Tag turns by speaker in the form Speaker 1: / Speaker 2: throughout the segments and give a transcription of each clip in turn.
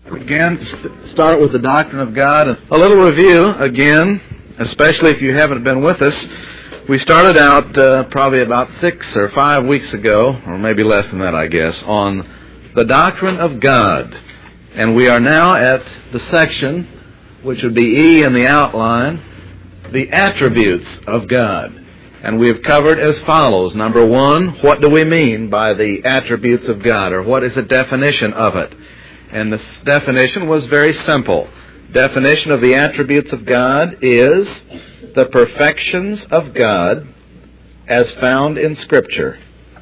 Speaker 1: Again, start with the doctrine of God. A little review, again, especially if you haven't been with us. We started out probably about 6 or 5 weeks ago, or maybe less than that, I guess, on the doctrine of God. And we are now at the section, which would be E in the outline, the attributes of God. And we have covered as follows. Number 1, what do we mean by the attributes of God, or what is a definition of it? And this definition was very simple. Definition of the attributes of God is the perfections of God as found in Scripture.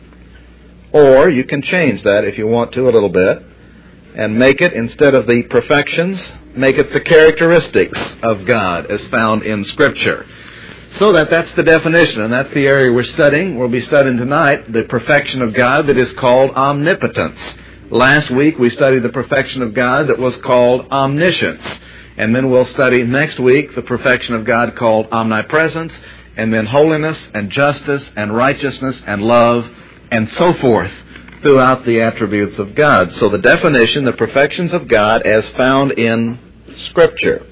Speaker 1: Or you can change that if you want to a little bit and make it, instead of the perfections, make it the characteristics of God as found in Scripture. So that's the definition, and that's the area we're studying. We'll be studying tonight the perfection of God that is called omnipotence. Last week we studied the perfection of God that was called omniscience. And then we'll study next week the perfection of God called omnipresence, and then holiness and justice and righteousness and love and so forth throughout the attributes of God. So the definition, the perfections of God as found in Scripture.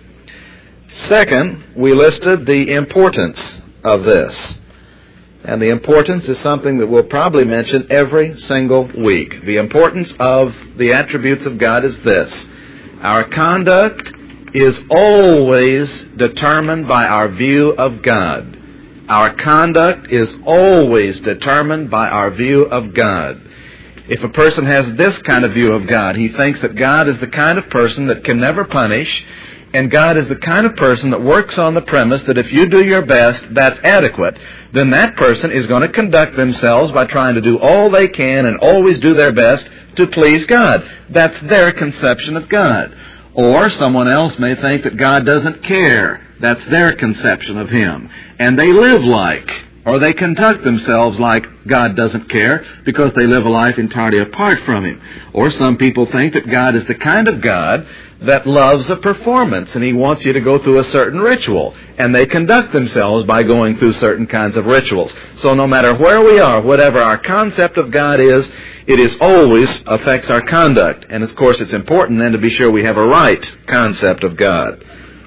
Speaker 1: Second, we listed the importance of this. And the importance is something that we'll probably mention every single week. The importance of the attributes of God is this. Our conduct is always determined by our view of God. Our conduct is always determined by our view of God. If a person has this kind of view of God, he thinks that God is the kind of person that can never punish, and God is the kind of person that works on the premise that if you do your best, that's adequate, then that person is going to conduct themselves by trying to do all they can and always do their best to please God. That's their conception of God. Or someone else may think that God doesn't care. That's their conception of Him. And they live like, or they conduct themselves like God doesn't care because they live a life entirely apart from Him. Or some people think that God is the kind of God that loves a performance and He wants you to go through a certain ritual. And they conduct themselves by going through certain kinds of rituals. So no matter where we are, whatever our concept of God is, it is always affects our conduct. And of course it's important then to be sure we have a right concept of God.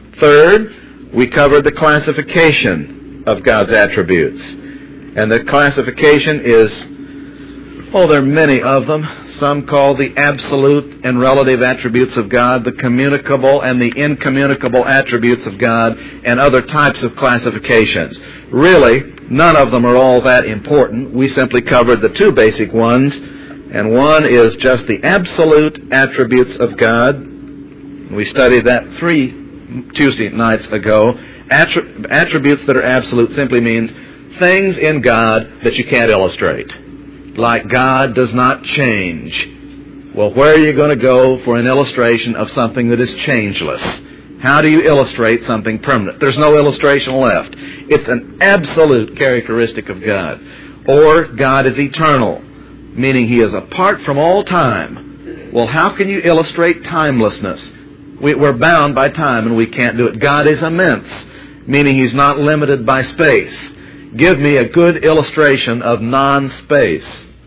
Speaker 1: Third, we covered the classification of God's attributes. And the classification is, there are many of them. Some call the absolute and relative attributes of God, the communicable and the incommunicable attributes of God, and other types of classifications. Really, none of them are all that important. We simply covered the 2 basic ones, and one is just the absolute attributes of God. We studied that 3 Tuesday nights ago. Attributes that are absolute simply means things in God that you can't illustrate. Like God does not change. Well, where are you going to go for an illustration of something that is changeless? How do you illustrate something permanent? There's no illustration left. It's an absolute characteristic of God. Or God is eternal, meaning He is apart from all time. Well, how can you illustrate timelessness? We're bound by time and we can't do it. God is immense, meaning He's not limited by space. Give me a good illustration of non-space.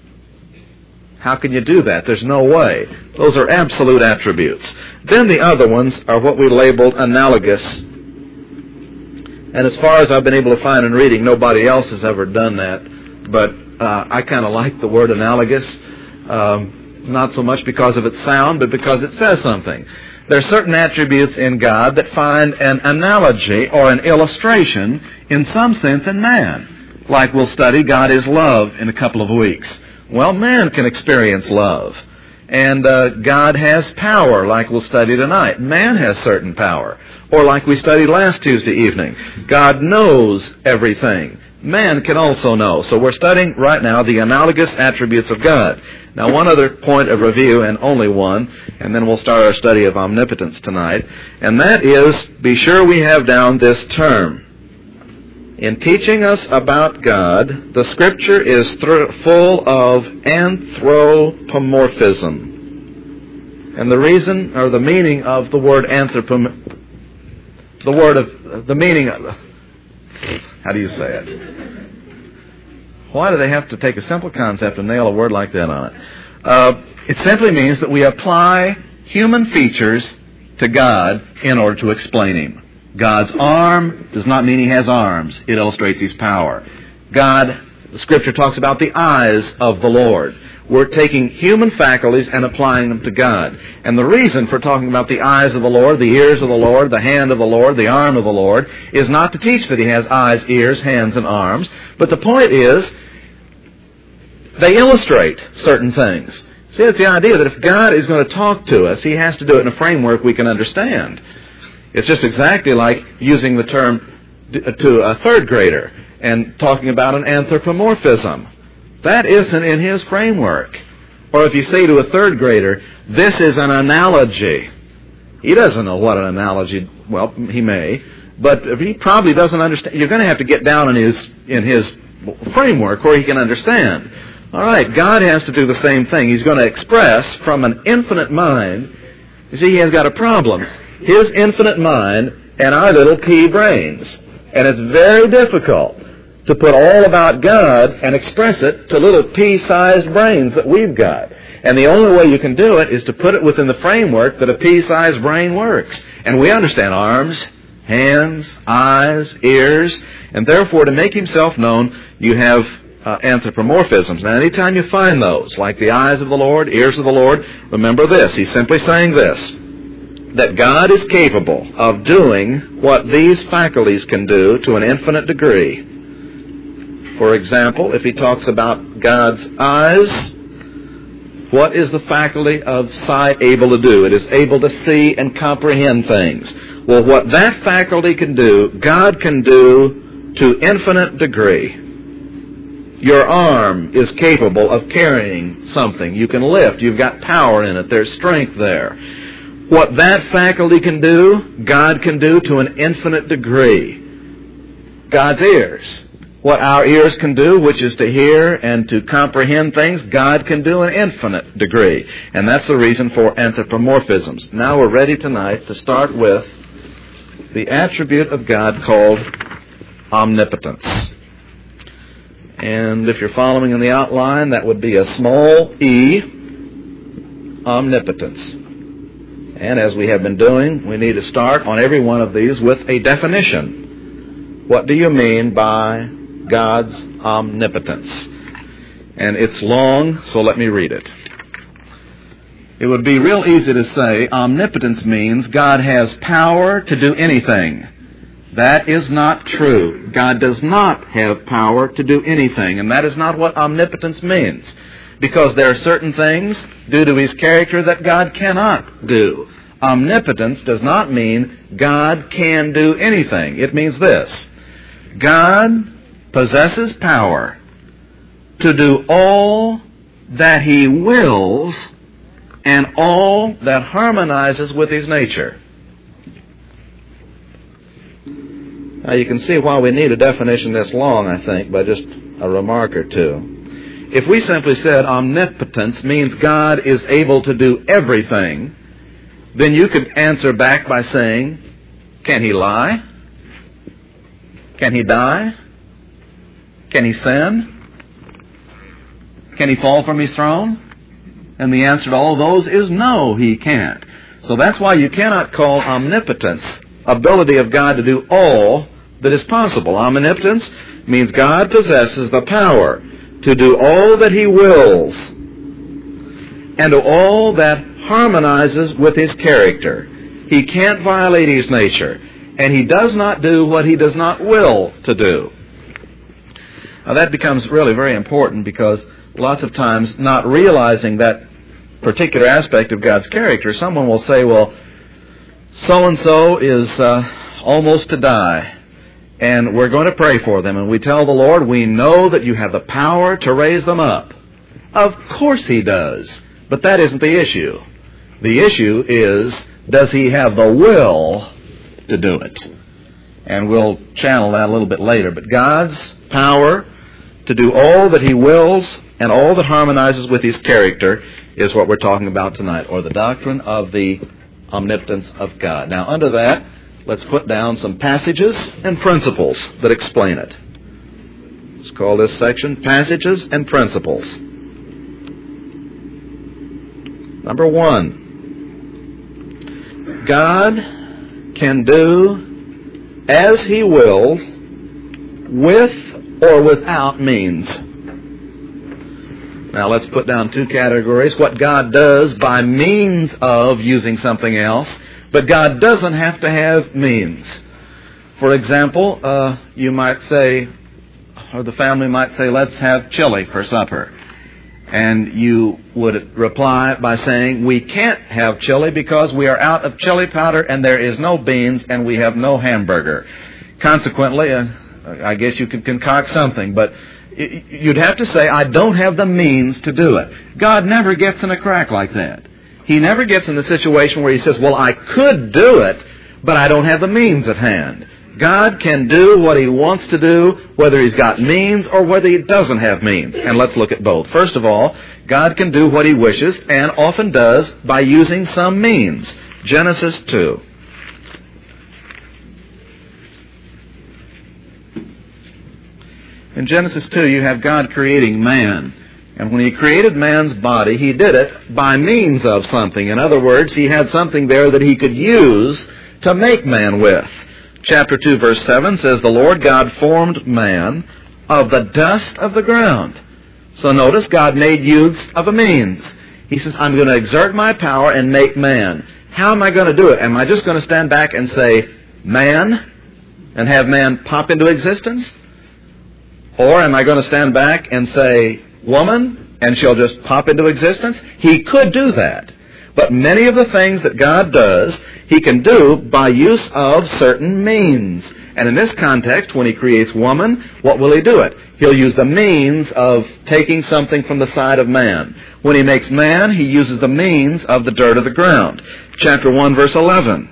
Speaker 1: How can you do that? There's no way. Those are absolute attributes. Then the other ones are what we labeled analogous. And as far as I've been able to find in reading, nobody else has ever done that. But I kind of like the word analogous. Not so much because of its sound, but because it says something. There are certain attributes in God that find an analogy or an illustration in some sense in man. Like we'll study God is love in a couple of weeks. Well, man can experience love. And God has power, like we'll study tonight. Man has certain power. Or like we studied last Tuesday evening, God knows everything. Man can also know. So we're studying right now the analogous attributes of God. Now, one other point of review, and only one, and then we'll start our study of omnipotence tonight, and that is, be sure we have down this term. In teaching us about God, the Scripture is full of anthropomorphism. And the reason, or the meaning of the word how do you say it? Why do they have to take a simple concept and nail a word like that on it? It simply means that we apply human features to God in order to explain Him. God's arm does not mean He has arms. It illustrates His power. The Scripture talks about the eyes of the Lord. We're taking human faculties and applying them to God. And the reason for talking about the eyes of the Lord, the ears of the Lord, the hand of the Lord, the arm of the Lord, is not to teach that He has eyes, ears, hands, and arms. But the point is, they illustrate certain things. See, it's the idea that if God is going to talk to us, He has to do it in a framework we can understand. It's just exactly like using the term to a third grader and talking about an anthropomorphism. That isn't in his framework. Or if you say to a third grader, this is an analogy. He doesn't know what an analogy, well, he may, but he probably doesn't understand. You're going to have to get down in his framework where he can understand. All right, God has to do the same thing. He's going to express from an infinite mind. You see, he has got a problem. His infinite mind and our little pea brains. And it's very difficult to put all about God and express it to little pea-sized brains that we've got. And the only way you can do it is to put it within the framework that a pea-sized brain works. And we understand arms, hands, eyes, ears, and therefore to make Himself known, you have anthropomorphisms. Now, anytime you find those, like the eyes of the Lord, ears of the Lord, remember this. He's simply saying this, that God is capable of doing what these faculties can do to an infinite degree. For example, if he talks about God's eyes, what is the faculty of sight able to do? It is able to see and comprehend things. Well, what that faculty can do, God can do to infinite degree. Your arm is capable of carrying something. You can lift. You've got power in it. There's strength there. What that faculty can do, God can do to an infinite degree. God's ears. What our ears can do, which is to hear and to comprehend things, God can do in an infinite degree. And that's the reason for anthropomorphisms. Now we're ready tonight to start with the attribute of God called omnipotence. And if you're following in the outline, that would be a small e, omnipotence. And as we have been doing, we need to start on every one of these with a definition. What do you mean by God's omnipotence? And it's long, so let me read it. It would be real easy to say omnipotence means God has power to do anything. That is not true. God does not have power to do anything, and that is not what omnipotence means. Because there are certain things due to His character that God cannot do. Omnipotence does not mean God can do anything. It means this: God possesses power to do all that He wills and all that harmonizes with His nature. Now you can see why we need a definition this long, I think, by just a remark or two. If we simply said omnipotence means God is able to do everything, then you could answer back by saying, can He lie? Can He die? Can He sin? Can He fall from His throne? And the answer to all of those is no, He can't. So that's why you cannot call omnipotence ability of God to do all that is possible. Omnipotence means God possesses the power to do all that He wills and to all that harmonizes with His character. He can't violate His nature, and He does not do what He does not will to do. Now that becomes really very important because lots of times, not realizing that particular aspect of God's character, someone will say, well, so-and-so is almost to die, and we're going to pray for them. And we tell the Lord, we know that you have the power to raise them up. Of course He does, but that isn't the issue. The issue is, does He have the will to do it? And we'll channel that a little bit later. But God's power to do all that He wills and all that harmonizes with His character is what we're talking about tonight, or the doctrine of the omnipotence of God. Now, under that, let's put down some passages and principles that explain it. Let's call this section Passages and Principles. Number 1, God can do as He wills with or without means. Now let's put down two categories. What God does by means of using something else, but God doesn't have to have means. For example, you might say, or the family might say, let's have chili for supper. And you would reply by saying, we can't have chili because we are out of chili powder and there is no beans and we have no hamburger. Consequently, I guess you could concoct something, but you'd have to say, I don't have the means to do it. God never gets in a crack like that. He never gets in the situation where He says, well, I could do it, but I don't have the means at hand. God can do what He wants to do, whether He's got means or whether He doesn't have means. And let's look at both. First of all, God can do what He wishes, and often does, by using some means. Genesis 2. In Genesis 2, you have God creating man. And when He created man's body, He did it by means of something. In other words, He had something there that He could use to make man with. Chapter 2, verse 7 says, the Lord God formed man of the dust of the ground. So notice, God made use of a means. He says, I'm going to exert my power and make man. How am I going to do it? Am I just going to stand back and say, man, and have man pop into existence? Or am I going to stand back and say, woman, and she'll just pop into existence? He could do that. But many of the things that God does, He can do by use of certain means. And in this context, when He creates woman, what will He do it? He'll use the means of taking something from the side of man. When He makes man, He uses the means of the dirt of the ground. Chapter 1, verse 11.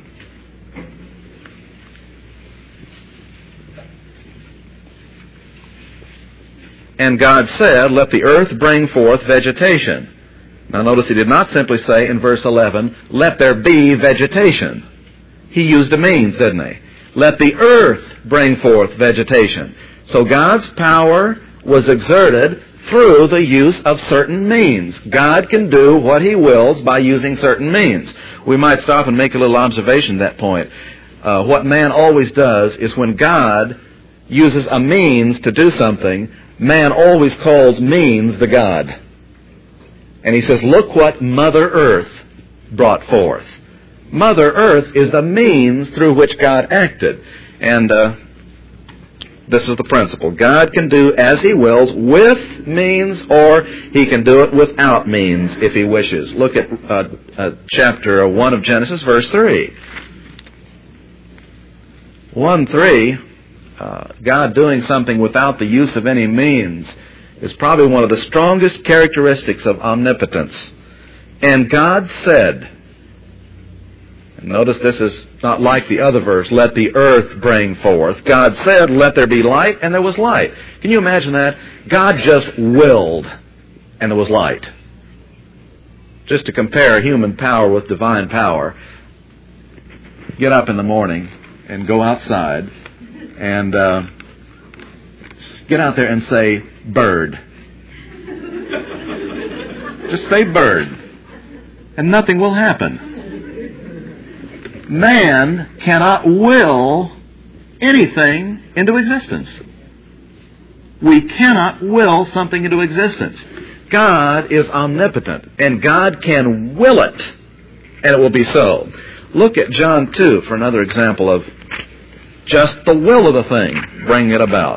Speaker 1: And God said, let the earth bring forth vegetation. Now notice He did not simply say in verse 11, let there be vegetation. He used a means, didn't He? Let the earth bring forth vegetation. So God's power was exerted through the use of certain means. God can do what He wills by using certain means. We might stop and make a little observation at that point. What man always does is when God uses a means to do something, man always calls means the God. And he says, look what Mother Earth brought forth. Mother Earth is the means through which God acted. And this is the principle. God can do as He wills with means, or He can do it without means if He wishes. Look at chapter 1 of Genesis, verse 3. 1:3, God doing something without the use of any means is probably one of the strongest characteristics of omnipotence. And God said, and notice this is not like the other verse, let the earth bring forth. God said, let there be light, and there was light. Can you imagine that? God just willed, and there was light. Just to compare human power with divine power, get up in the morning and go outside and get out there and say, bird. Just say bird, and nothing will happen. Man cannot will anything into existence. We cannot will something into existence. God is omnipotent, and God can will it, and it will be so. Look at John 2 for another example of just the will of the thing bringing it about.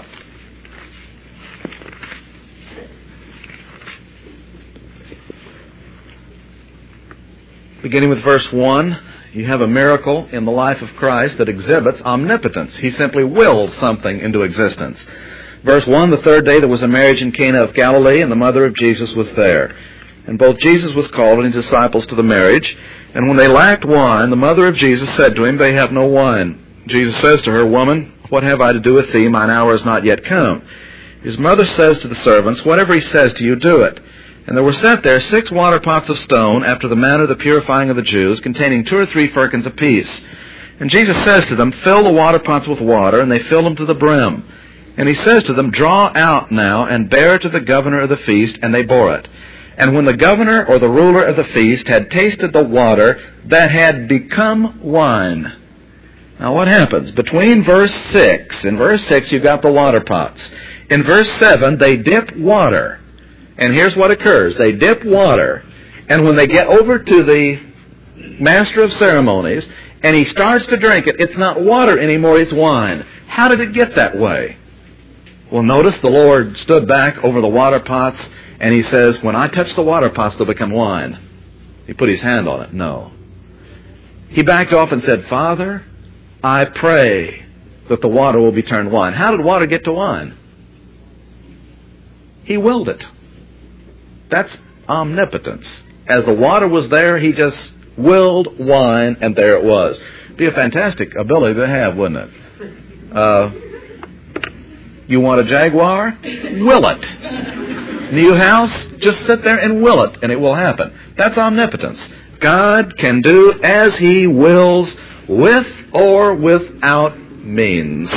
Speaker 1: Beginning with verse 1, you have a miracle in the life of Christ that exhibits omnipotence. He simply wills something into existence. Verse 1, the third day there was a marriage in Cana of Galilee, and the mother of Jesus was there. And both Jesus was called and his disciples to the marriage. And when they lacked wine, the mother of Jesus said to him, they have no wine. Jesus says to her, woman, what have I to do with thee? Mine hour is not yet come. His mother says to the servants, whatever he says to you, do it. And there were set there 6 water pots of stone, after the manner of the purifying of the Jews, containing 2 or 3 firkins apiece. And Jesus says to them, fill the water pots with water, and they filled them to the brim. And he says to them, draw out now, and bear it to the governor of the feast, and they bore it. And when the governor or the ruler of the feast had tasted the water that had become wine. Now what happens? Between verse 6, in verse 6 you've got the water pots. In verse 7 they dip water. And here's what occurs. They dip water, and when they get over to the master of ceremonies, and he starts to drink it, it's not water anymore, it's wine. How did it get that way? Well, notice the Lord stood back over the water pots, and he says, when I touch the water pots, they'll become wine. He put his hand on it. No. He backed off and said, Father, I pray that the water will be turned wine. How did water get to wine? He willed it. That's omnipotence. As the water was there, he just willed wine, and there it was. It'd be a fantastic ability to have, wouldn't it? You want a Jaguar? Will it. New house? Just sit there and will it, and it will happen. That's omnipotence. God can do as He wills, with or without means.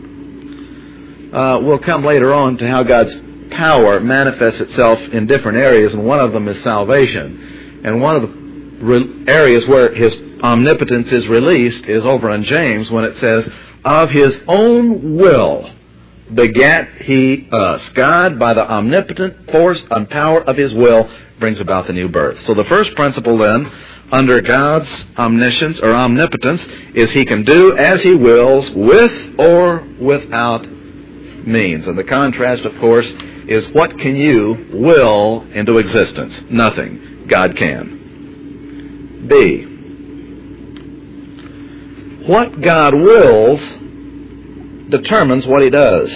Speaker 1: We'll come later on to how God's power manifests itself in different areas, and one of them is salvation. And one of the areas where His omnipotence is released is over in James, when it says, of His own will begat He us. God, by the omnipotent force and power of His will, brings about the new birth. So the first principle then, under God's omniscience or omnipotence, is He can do as He wills, with or without means. And the contrast, of course, is what can you will into existence? Nothing. God can. B. What God wills determines what He does.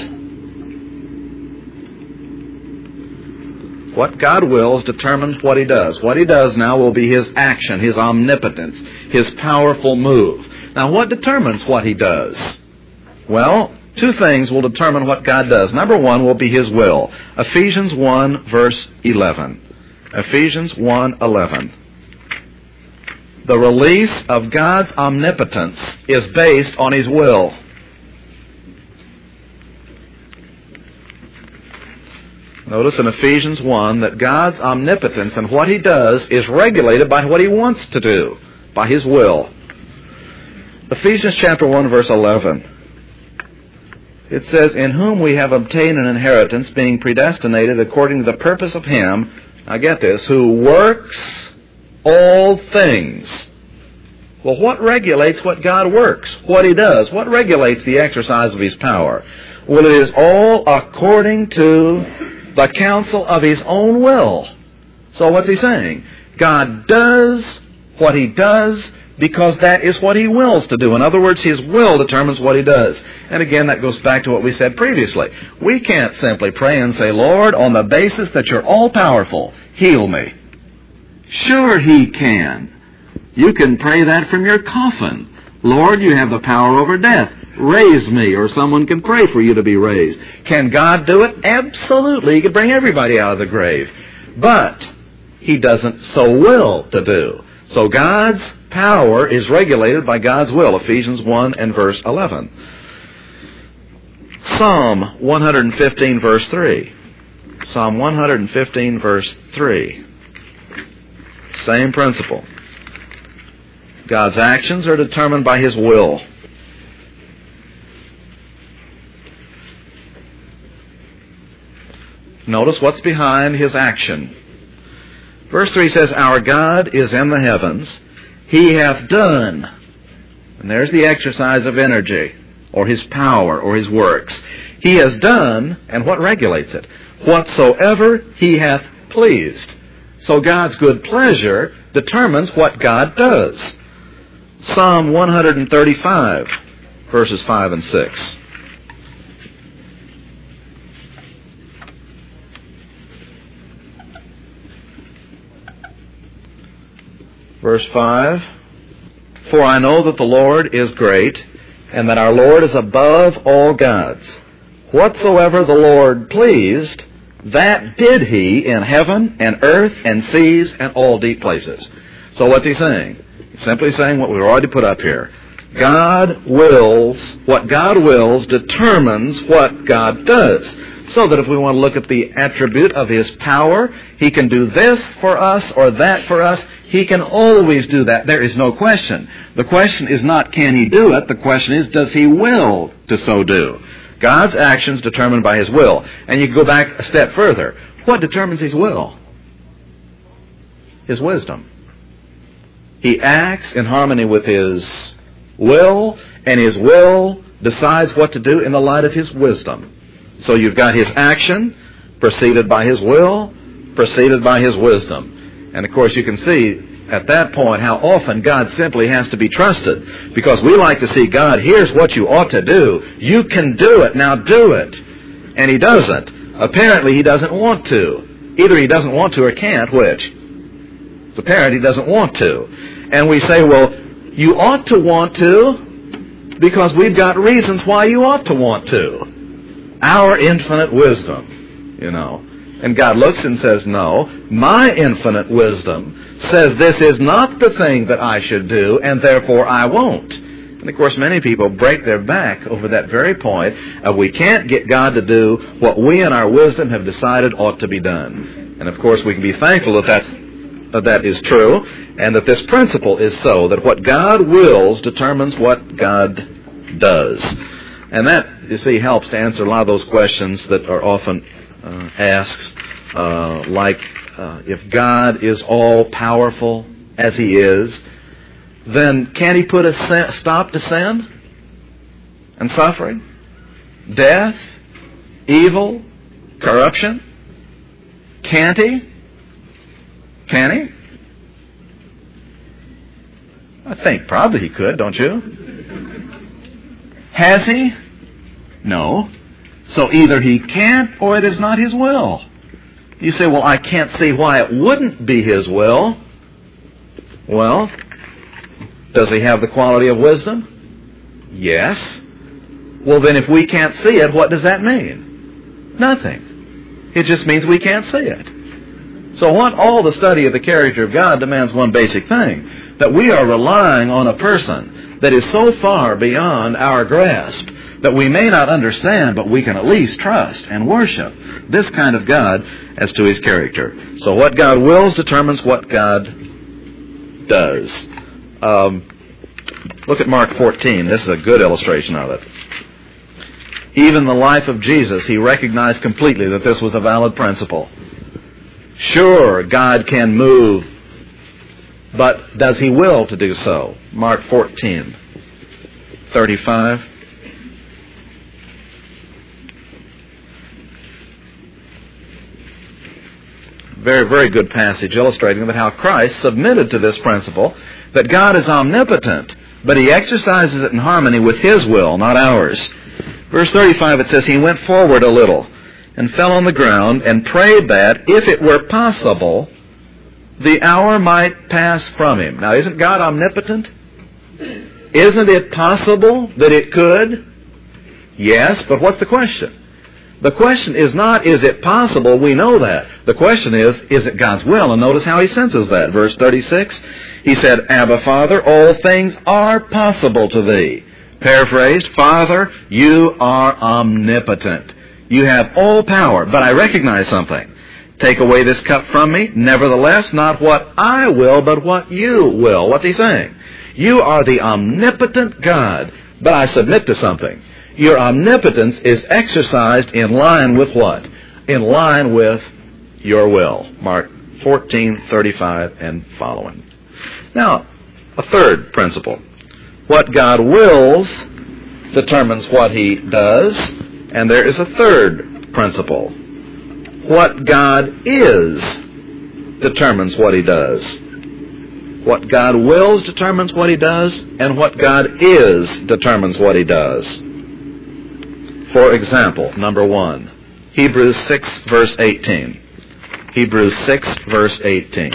Speaker 1: What God wills determines what He does. What He does now will be His action, His omnipotence, His powerful move. Now, what determines what He does? Well, two things will determine what God does. Number one will be His will. Ephesians 1, verse 11. Ephesians 1:11. The release of God's omnipotence is based on His will. Notice in Ephesians 1 that God's omnipotence and what He does is regulated by what He wants to do, by His will. Ephesians chapter 1, verse 11. It says, in whom we have obtained an inheritance, being predestinated according to the purpose of Him, now get this, who works all things. Well, what regulates what God works? What He does? What regulates the exercise of His power? Well, it is all according to the counsel of His own will. So what's He saying? God does what He does because that is what He wills to do. In other words, His will determines what He does. And again, that goes back to what we said previously. We can't simply pray and say, Lord, on the basis that You're all-powerful, heal me. Sure He can. You can pray that from your coffin. Lord, You have the power over death. Raise me, or someone can pray for you to be raised. Can God do it? Absolutely. He can bring everybody out of the grave. But He doesn't so will to do. So God's power is regulated by God's will. Ephesians 1 and verse 11. Psalm 115, verse 3. Psalm 115, verse 3. Same principle. God's actions are determined by His will. Notice what's behind His action. Verse 3 says, our God is in the heavens. He hath done. And there's the exercise of energy, or His power, or His works. He has done, and what regulates it? Whatsoever He hath pleased. So God's good pleasure determines what God does. Psalm 135, verses 5 and 6. Verse 5, for I know that the Lord is great, and that our Lord is above all gods. Whatsoever the Lord pleased, that did He in heaven and earth and seas and all deep places. So what's He saying? He's simply saying what we've already put up here. God wills, what God wills determines what God does. So that if we want to look at the attribute of His power, He can do this for us or that for us. He can always do that. There is no question. The question is not can He do it. The question is does He will to so do. God's actions determined by His will. And you can go back a step further. What determines His will? His wisdom. He acts in harmony with His will, and His will decides what to do in the light of His wisdom. So you've got His action, preceded by His will, preceded by His wisdom. And of course you can see at that point how often God simply has to be trusted. Because we like to see God, here's what you ought to do. You can do it, now do it. And He doesn't. Apparently He doesn't want to. Either He doesn't want to or can't, which? It's apparent He doesn't want to. And we say, well, you ought to want to because we've got reasons why you ought to want to. Our infinite wisdom, you know. And God looks and says, no, my infinite wisdom says this is not the thing that I should do, and therefore I won't. And of course many people break their back over that very point of we can't get God to do what we in our wisdom have decided ought to be done. And of course we can be thankful that that is true, and that this principle is so, that what God wills determines what God does. And that, you see, helps to answer a lot of those questions that are often asked, like if God is all-powerful, as He is, then can He put a stop to sin and suffering, death, evil, corruption? Can't He? Can He? I think probably He could, don't you? Has He? No. So either He can't or it is not His will. You say, well, I can't see why it wouldn't be His will. Well, does He have the quality of wisdom? Yes. Well, then if we can't see it, what does that mean? Nothing. It just means we can't see it. So what all the study of the character of God demands one basic thing, that we are relying on a person that is so far beyond our grasp that we may not understand, but we can at least trust and worship this kind of God as to His character. So what God wills determines what God does. Look at Mark 14. This is a good illustration of it. Even the life of Jesus, He recognized completely that this was a valid principle. Sure, God can move, but does He will to do so? Mark 14:35. Very, very good passage illustrating that how Christ submitted to this principle that God is omnipotent, but He exercises it in harmony with His will, not ours. Verse 35, it says, He went forward a little and fell on the ground and prayed that, if it were possible, the hour might pass from Him. Now, isn't God omnipotent? Isn't it possible that it could? Yes, but what's the question? The question is not, is it possible? We know that. The question is it God's will? And notice how He senses that. Verse 36, He said, Abba, Father, all things are possible to Thee. Paraphrased, Father, You are omnipotent. You have all power, but I recognize something. Take away this cup from me. Nevertheless, not what I will, but what You will. What's He saying? You are the omnipotent God, but I submit to something. Your omnipotence is exercised in line with what? In line with Your will. Mark 14:35 and following. Now, a third principle. What God wills determines what He does, and there is a third principle. What God is determines what He does. What God wills determines what He does, and what God is determines what He does. For example, number 1, Hebrews 6, verse 18. Hebrews 6, verse 18.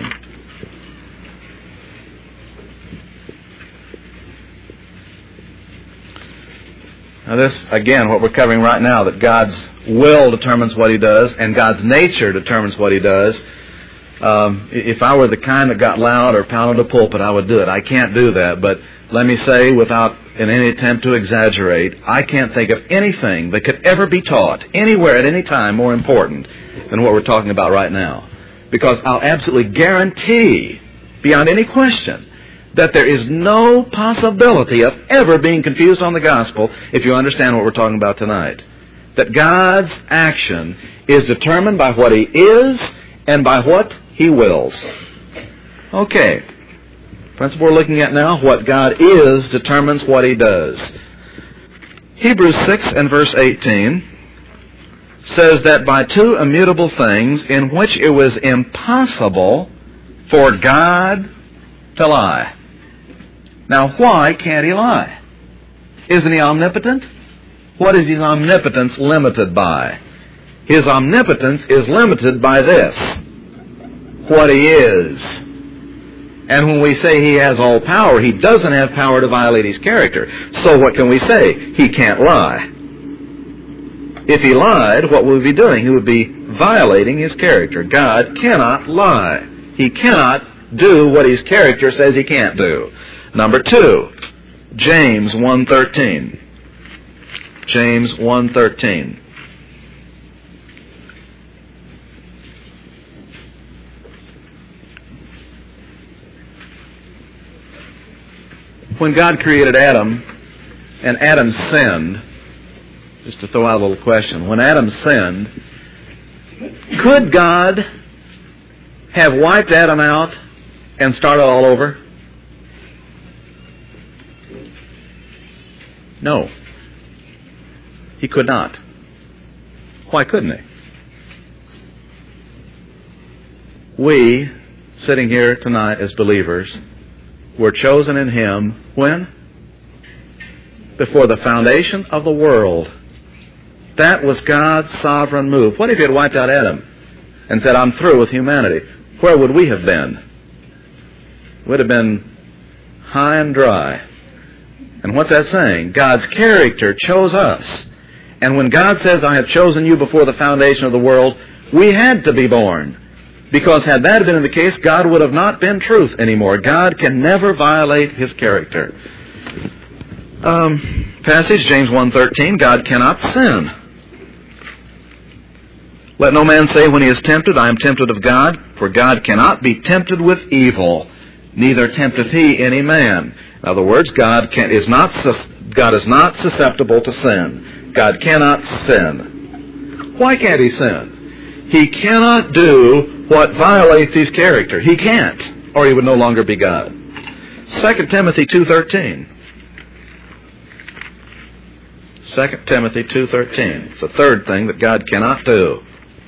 Speaker 1: Now this, again, what we're covering right now, that God's will determines what He does, and God's nature determines what He does. If I were the kind that got loud or pounded a pulpit, I would do it. I can't do that, but let me say, without in any attempt to exaggerate, I can't think of anything that could ever be taught anywhere at any time more important than what we're talking about right now. Because I'll absolutely guarantee, beyond any question, that there is no possibility of ever being confused on the gospel if you understand what we're talking about tonight. That God's action is determined by what He is and by what He wills. Okay. Principle we're looking at now, what God is determines what He does. Hebrews 6 and verse 18 says that by two immutable things in which it was impossible for God to lie. Now, why can't He lie? Isn't He omnipotent? What is His omnipotence limited by? His omnipotence is limited by this, what He is. And when we say He has all power, He doesn't have power to violate His character. So what can we say? He can't lie. If He lied, what would He be doing? He would be violating His character. God cannot lie. He cannot do what His character says He can't do. Number two, James 1:13. James 1:13. When God created Adam, and Adam sinned, just to throw out a little question, when Adam sinned, could God have wiped Adam out and started all over? No. He could not. Why couldn't He? We, sitting here tonight as believers, were chosen in Him when? Before the foundation of the world. That was God's sovereign move. What if He had wiped out Adam and said, I'm through with humanity? Where would we have been? We'd have been high and dry. And what's that saying? God's character chose us. And when God says, I have chosen you before the foundation of the world, we had to be born. Because had that been the case, God would have not been truth anymore. God can never violate His character. Passage, James 1:13, God cannot sin. Let no man say when he is tempted, I am tempted of God, for God cannot be tempted with evil, neither tempteth He any man. In other words, God is not susceptible to sin. God cannot sin. Why can't He sin? He cannot do what violates His character. He can't, or He would no longer be God. 2 Timothy 2:13. 2 Timothy 2:13. It's the third thing that God cannot do.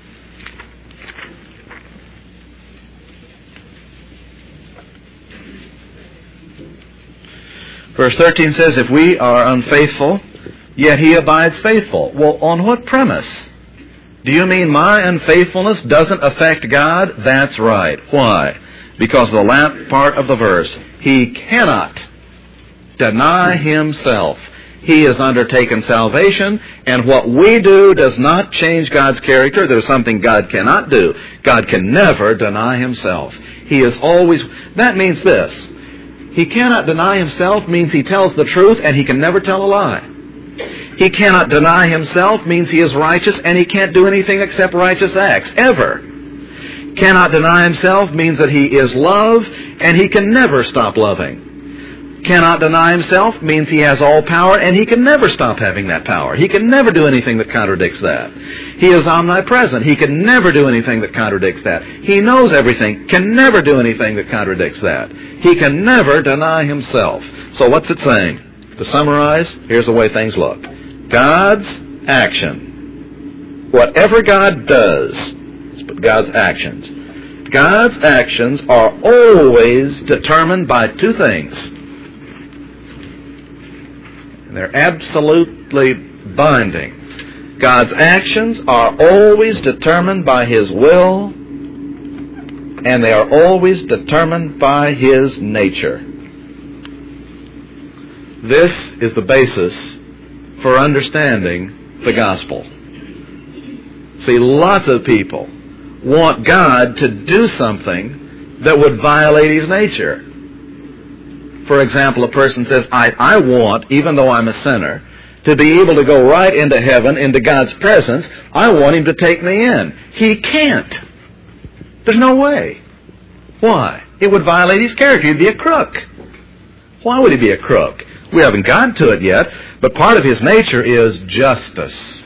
Speaker 1: Verse 13 says, if we are unfaithful, yet He abides faithful. Well, on what premise? Do you mean my unfaithfulness doesn't affect God? That's right. Why? Because of the last part of the verse. He cannot deny Himself. He has undertaken salvation, and what we do does not change God's character. There's something God cannot do. God can never deny Himself. He is always... That means this. He cannot deny Himself means He tells the truth and He can never tell a lie. He cannot deny Himself means He is righteous and He can't do anything except righteous acts, ever. Cannot deny Himself means that He is love and He can never stop loving. Cannot deny Himself means He has all power and He can never stop having that power. He can never do anything that contradicts that. He is omnipresent. He can never do anything that contradicts that. He knows everything, can never do anything that contradicts that. He can never deny Himself. So what's it saying? To summarize, here's the way things look. God's action. Whatever God does, it's God's actions. God's actions are always determined by two things. And they're absolutely binding. God's actions are always determined by His will, and they are always determined by His nature. This is the basis for understanding the gospel. See, lots of people want God to do something that would violate His nature. For example, a person says, I want, even though I'm a sinner, to be able to go right into heaven, into God's presence. I want Him to take me in. He can't. There's no way. Why? It would violate His character. He'd be a crook. Why would He be a crook? We haven't gotten to it yet, but part of His nature is justice.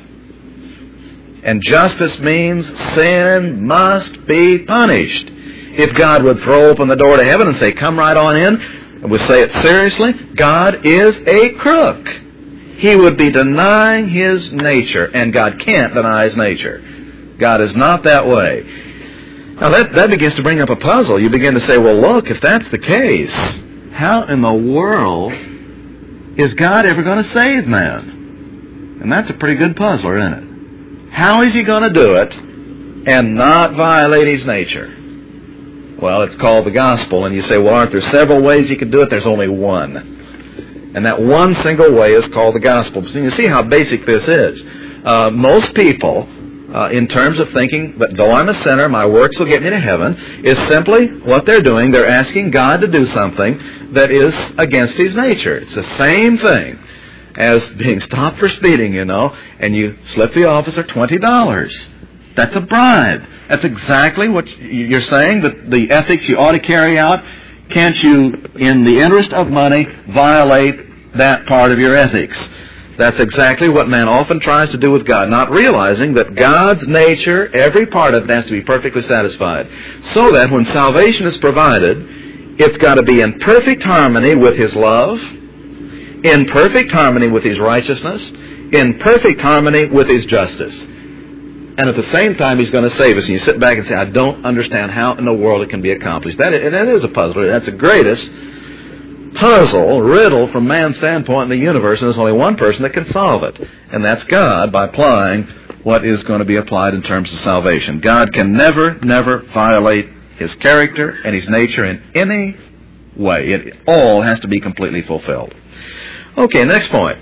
Speaker 1: And justice means sin must be punished. If God would throw open the door to heaven and say, come right on in, and we say it seriously, God is a crook. He would be denying His nature, and God can't deny His nature. God is not that way. Now that begins to bring up a puzzle. You begin to say, well, look, if that's the case, how in the world is God ever going to save man? And that's a pretty good puzzler, isn't it? How is He going to do it and not violate His nature? Well, it's called the gospel, and you say, well, aren't there several ways He could do it? There's only one. And that one single way is called the gospel. So you see how basic this is. Most people, in terms of thinking that though I'm a sinner, my works will get me to heaven, is simply what they're doing. They're asking God to do something that is against His nature. It's the same thing as being stopped for speeding, and you slip the officer $20. That's a bribe. That's exactly what you're saying, that the ethics you ought to carry out. Can't you, in the interest of money, violate that part of your ethics? That's exactly what man often tries to do with God, not realizing that God's nature, every part of it, has to be perfectly satisfied. So that when salvation is provided, it's got to be in perfect harmony with His love, in perfect harmony with His righteousness, in perfect harmony with His justice. And at the same time, He's going to save us. And you sit back and say, I don't understand how in the world it can be accomplished. That is a puzzle. That's the greatest puzzle, riddle from man's standpoint in the universe, and there's only one person that can solve it. And that's God, by applying what is going to be applied in terms of salvation. God can never violate His character and His nature in any way. It all has to be completely fulfilled. Okay, next point.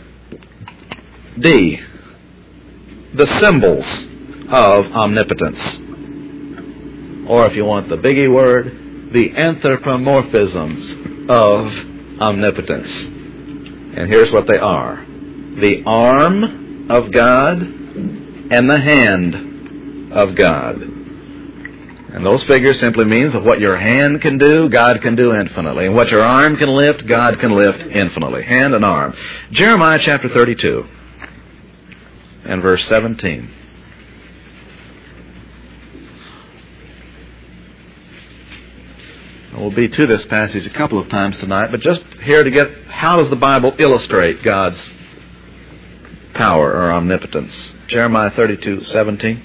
Speaker 1: D. The symbols of omnipotence. Or if you want the biggie word, the anthropomorphisms of omnipotence. And here's what they are. The arm of God and the hand of God. And those figures simply means that what your hand can do, God can do infinitely. And what your arm can lift, God can lift infinitely. Hand and arm. Jeremiah chapter 32 and verse 17. We'll be to this passage a couple of times tonight, but just here to get, how does the Bible illustrate God's power or omnipotence? Jeremiah 32:17.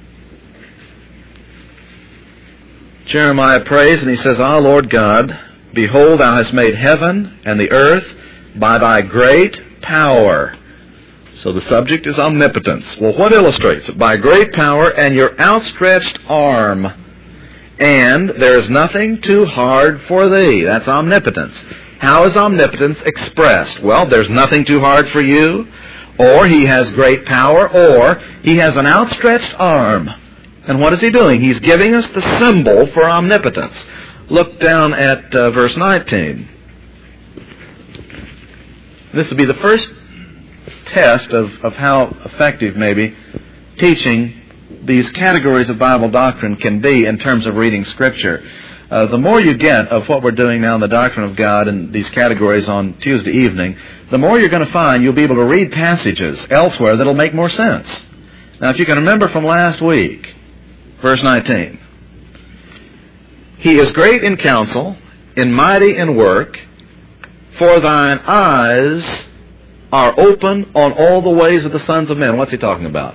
Speaker 1: Jeremiah prays and he says, Ah, Lord God, behold, Thou hast made heaven and the earth by Thy great power. So the subject is omnipotence. Well, what illustrates it? By great power and Your outstretched arm. And there is nothing too hard for Thee. That's omnipotence. How is omnipotence expressed? Well, there's nothing too hard for you, or He has great power, or He has an outstretched arm. And what is He doing? He's giving us the symbol for omnipotence. Look down at verse 19. This will be the first test of how effective, maybe, teaching these categories of Bible doctrine can be in terms of reading Scripture. The more you get of what we're doing now in the doctrine of God and these categories on Tuesday evening, the more you're going to find you'll be able to read passages elsewhere that'll make more sense. Now, if you can remember from last week, verse 19, He is great in counsel, and mighty in work, for Thine eyes are open on all the ways of the sons of men. What's He talking about?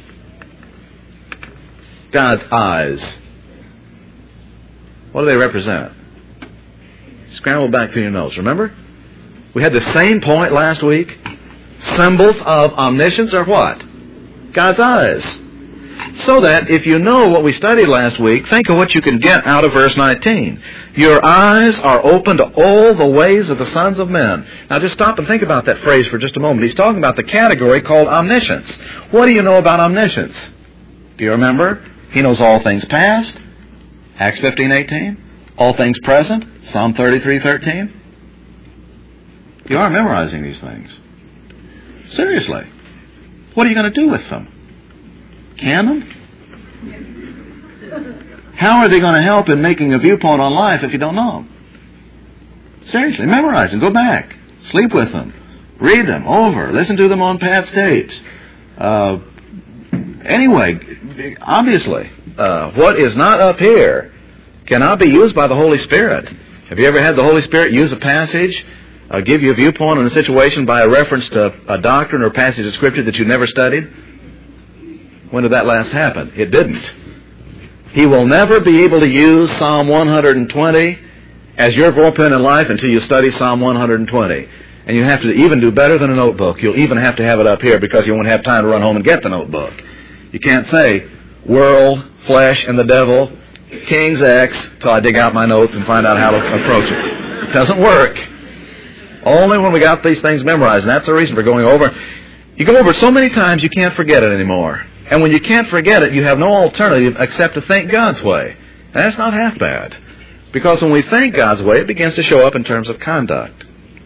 Speaker 1: God's eyes. What do they represent? Scramble back through your notes. Remember? We had the same point last week. Symbols of omniscience are what? God's eyes. So that if you know what we studied last week, think of what you can get out of verse 19. Your eyes are open to all the ways of the sons of men. Now just stop and think about that phrase for just a moment. He's talking about the category called omniscience. What do you know about omniscience? Do you remember? He knows all things past, Acts 15:18. All things present, Psalm 33:13.
Speaker 2: You are memorizing these things. Seriously. What are you going to do with them? Can them? How are they going to help in making a viewpoint on life if you don't know them? Seriously, memorize them. Go back. Sleep with them. Read them over. Listen to them on Pat's tapes. Anyway, obviously, what is not up here cannot be used by the Holy Spirit. Have you ever had the Holy Spirit use a passage, give you a viewpoint on a situation by a reference to a doctrine or passage of Scripture that you never studied? When did that last happen? It didn't. He will never be able to use Psalm 120 as your bullpen in life until you study Psalm 120. And you have to even do better than a notebook. You'll even have to have it up here because you won't have time to run home and get the notebook. You can't say, world, flesh, and the devil, King's X, till I dig out my notes and find out how to approach it. It doesn't work. Only when we got these things memorized, and that's the reason for going over. You go over it so many times you can't forget it anymore. And when you can't forget it, you have no alternative except to think God's way. And that's not half bad. Because when we think God's way, it begins to show up in terms of conduct.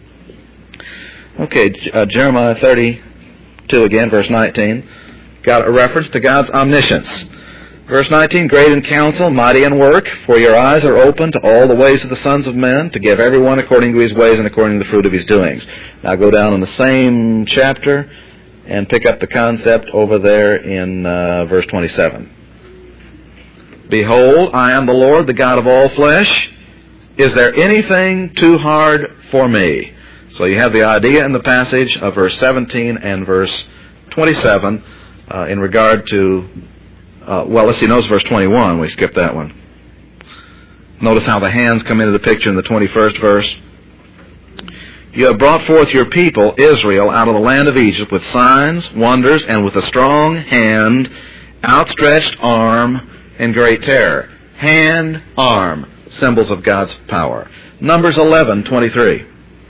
Speaker 2: Okay, Jeremiah 32 again, verse 19. Got a reference to God's omniscience. Verse 19, great in counsel, mighty in work, for your eyes are open to all the ways of the sons of men, to give everyone according to his ways and according to the fruit of his doings. Now go down in the same chapter and pick up the concept over there in verse 27. Behold, I am the Lord, the God of all flesh. Is there anything too hard for me? So you have the idea in the passage of verse 17 and verse 27 in regard to, let's see, notice verse 21. We skipped that one. Notice how the hands come into the picture in the 21st verse. You have brought forth your people, Israel, out of the land of Egypt with signs, wonders, and with a strong hand, outstretched arm, and great terror. Hand, arm, symbols of God's power. Numbers 11:23.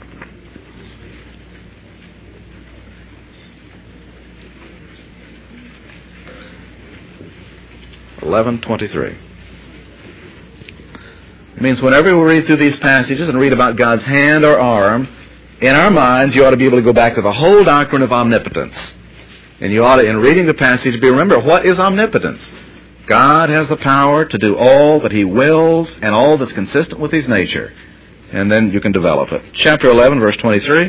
Speaker 2: It means whenever we read through these passages and read about God's hand or arm, in our minds you ought to be able to go back to the whole doctrine of omnipotence. And you ought to, in reading the passage, remember, what is omnipotence? God has the power to do all that He wills and all that's consistent with His nature. And then you can develop it. Chapter 11, verse 23.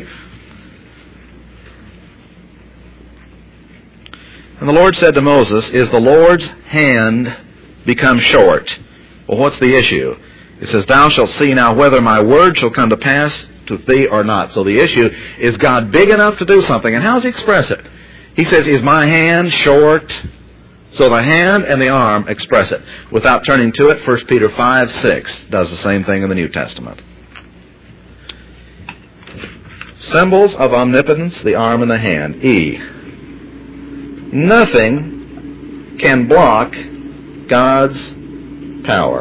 Speaker 2: And the Lord said to Moses, is the Lord's hand become short? Well, what's the issue? It says, thou shalt see now whether my word shall come to pass to thee or not. So the issue, is God big enough to do something? And how does He express it? He says, is my hand short? So the hand and the arm express it. Without turning to it, 1 Peter 5:6 does the same thing in the New Testament. Symbols of omnipotence, the arm and the hand. E. Nothing can block God's power.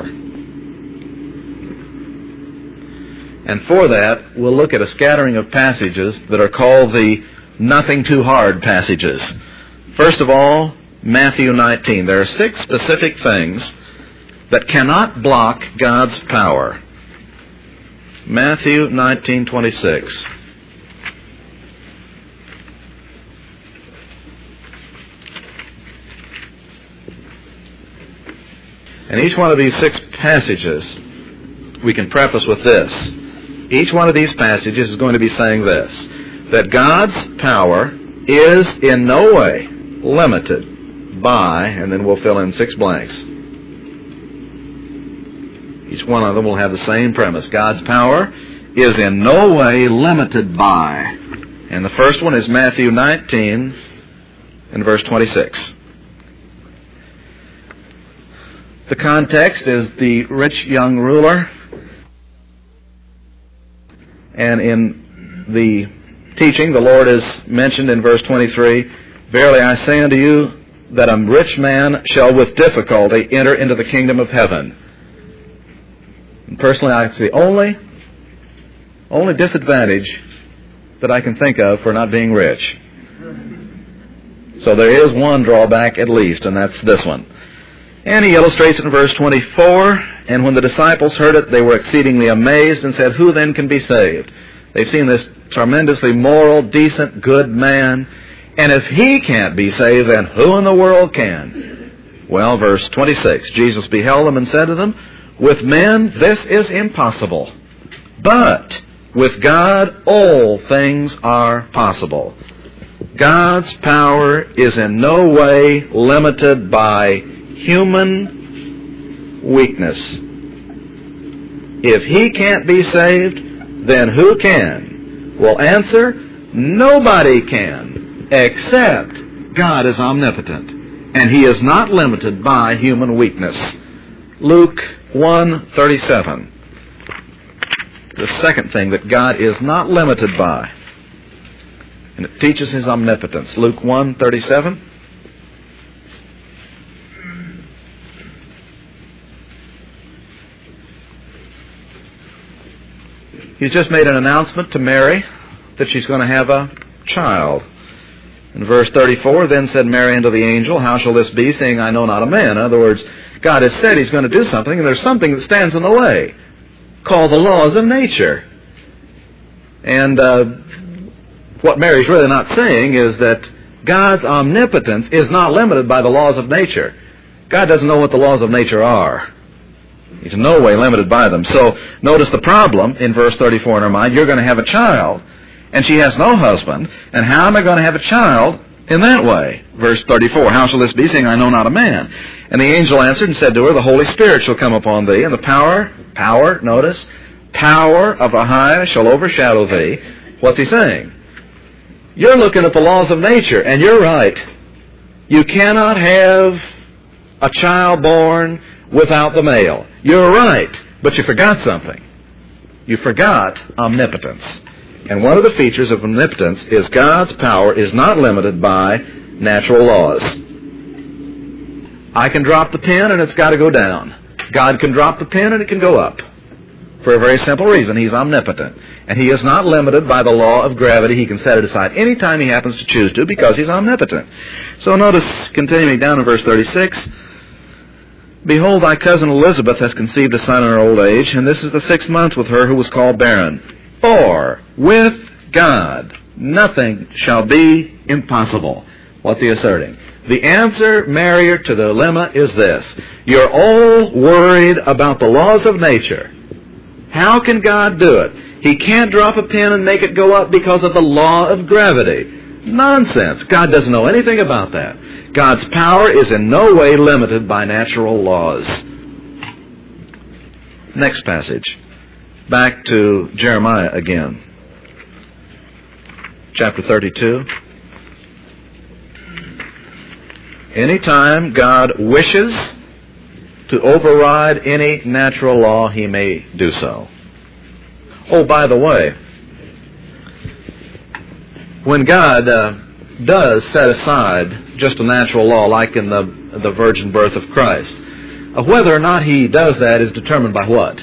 Speaker 2: And for that, we'll look at a scattering of passages that are called the nothing too hard passages. First of all, Matthew 19. There are 6 specific things that cannot block God's power. Matthew 19:26. And each one of these 6 passages we can preface with this. Each one of these passages is going to be saying this, that God's power is in no way limited by, and then we'll fill in 6 blanks. Each one of them will have the same premise. God's power is in no way limited by. And the first one is Matthew 19 and verse 26. The context is the rich young ruler. And in the teaching, the Lord is mentioned in verse 23, verily I say unto you, that a rich man shall with difficulty enter into the kingdom of heaven. And personally, I see only disadvantage that I can think of for not being rich. So there is one drawback at least, and that's this one. And he illustrates it in verse 24, and when the disciples heard it, they were exceedingly amazed and said, who then can be saved?
Speaker 1: They've seen this tremendously moral, decent, good man. And if he can't be saved, then who in the world can? Well, verse 26, Jesus beheld them and said to them, with men this is impossible, but with God all things are possible. God's power is in no way limited by human weakness. If he can't be saved, then who can? Well, answer, nobody can, except God is omnipotent, and he is not limited by human weakness. Luke 1:37. The second thing that God is not limited by, and it teaches his omnipotence. Luke 1:37. He's just made an announcement to Mary that she's going to have a child. In verse 34, then said Mary unto the angel, how shall this be, seeing I know not a man? In other words, God has said he's going to do something, and there's something that stands in the way, called the laws of nature. And what Mary's really not saying is that God's omnipotence is not limited by the laws of nature. God doesn't know what the laws of nature are. He's in no way limited by them. So notice the problem in verse 34 in her mind. You're going to have a child, and she has no husband. And how am I going to have a child in that way? Verse 34, how shall this be, seeing I know not a man? And the angel answered and said to her, the Holy Spirit shall come upon thee, and the power, notice, power of the highest shall overshadow thee. What's he saying? You're looking at the laws of nature, and you're right. You cannot have a child born without the male. You're right, but you forgot something. You forgot omnipotence. And one of the features of omnipotence is God's power is not limited by natural laws. I can drop the pen and it's got to go down. God can drop the pen and it can go up. For a very simple reason, he's omnipotent. And he is not limited by the law of gravity. He can set it aside any time he happens to choose to because he's omnipotent. So notice, continuing down in verse 36, behold, thy cousin Elizabeth has conceived a son in her old age, and this is the 6th month with her who was called barren. For with God nothing shall be impossible. What's he asserting? The answer, Mary, to the dilemma is this. You're all worried about the laws of nature. How can God do it? He can't drop a pin and make it go up because of the law of gravity. Nonsense. God doesn't know anything about that. God's power is in no way limited by natural laws. Next passage. Back to Jeremiah again. Chapter 32. Anytime God wishes to override any natural law, he may do so. Oh, by the way, when God does set aside just a natural law, like in the virgin birth of Christ, whether or not he does that is determined by what?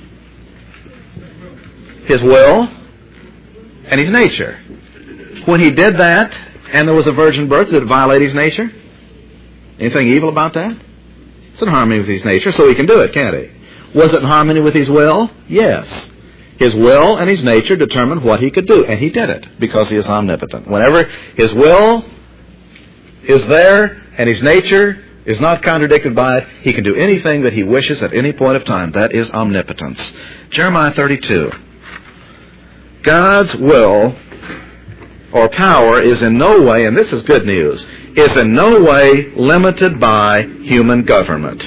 Speaker 1: His will and his nature. When he did that, and there was a virgin birth, did it violate his nature? Anything evil about that? It's in harmony with his nature, so he can do it, can't he? Was it in harmony with his will? Yes. His will and his nature determined what he could do, and he did it because he is omnipotent. Whenever his will is there and his nature is not contradicted by it, he can do anything that he wishes at any point of time. That is omnipotence. Jeremiah 32. God's will or power is in no way, and this is good news, is in no way limited by human government.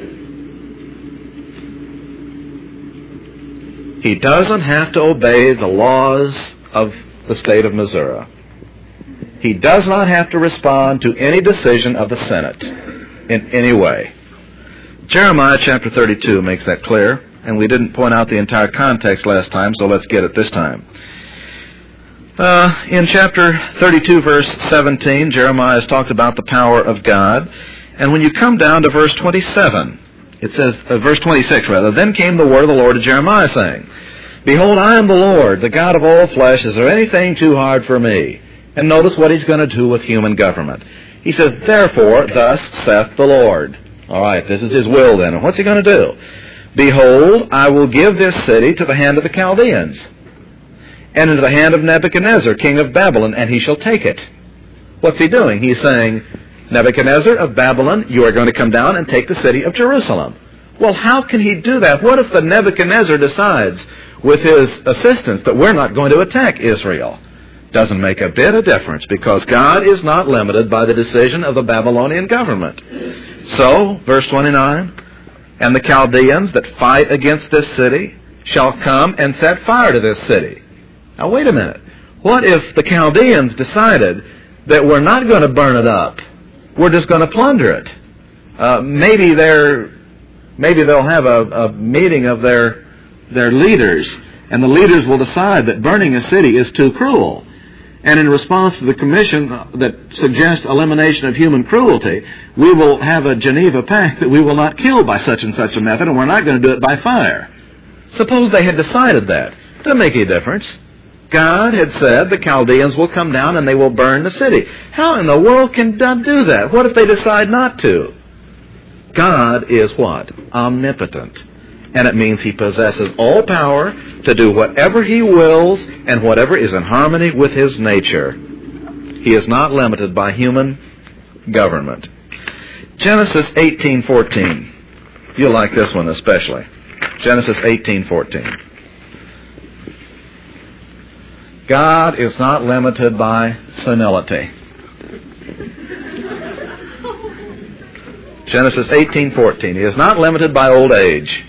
Speaker 1: He doesn't have to obey the laws of the state of Missouri. He does not have to respond to any decision of the Senate in any way. Jeremiah chapter 32 makes that clear, and we didn't point out the entire context last time, so let's get it this time. In chapter 32, verse 17, Jeremiah has talked about the power of God. And when you come down to verse 27, it says, verse 26 rather, then came the word of the Lord to Jeremiah, saying, behold, I am the Lord, the God of all flesh. Is there anything too hard for me? And notice what he's going to do with human government. He says, therefore, thus saith the Lord. All right, this is his will then. And what's he going to do? Behold, I will give this city to the hand of the Chaldeans, and into the hand of Nebuchadnezzar, king of Babylon, and he shall take it. What's he doing? He's saying, Nebuchadnezzar of Babylon, you are going to come down and take the city of Jerusalem. Well, how can he do that? What if the Nebuchadnezzar decides with his assistants that we're not going to attack Israel? Doesn't make a bit of difference, because God is not limited by the decision of the Babylonian government. So, verse 29, and the Chaldeans that fight against this city shall come and set fire to this city. Now, wait a minute. What if the Chaldeans decided that we're not going to burn it up? We're just going to plunder it. Maybe they'll have a meeting of their leaders, and the leaders will decide that burning a city is too cruel. And in response to the commission that suggests elimination of human cruelty, we will have a Geneva Pact that we will not kill by such and such a method, and we're not going to do it by fire. Suppose they had decided that. Doesn't make any difference. God had said the Chaldeans will come down and they will burn the city. How in the world can God do that? What if they decide not to? God is what? Omnipotent. And it means He possesses all power to do whatever He wills and whatever is in harmony with His nature. He is not limited by human government. Genesis 18:14. You'll like this one especially. Genesis 18:14. God is not limited by senility. Genesis 18:14. He is not limited by old age.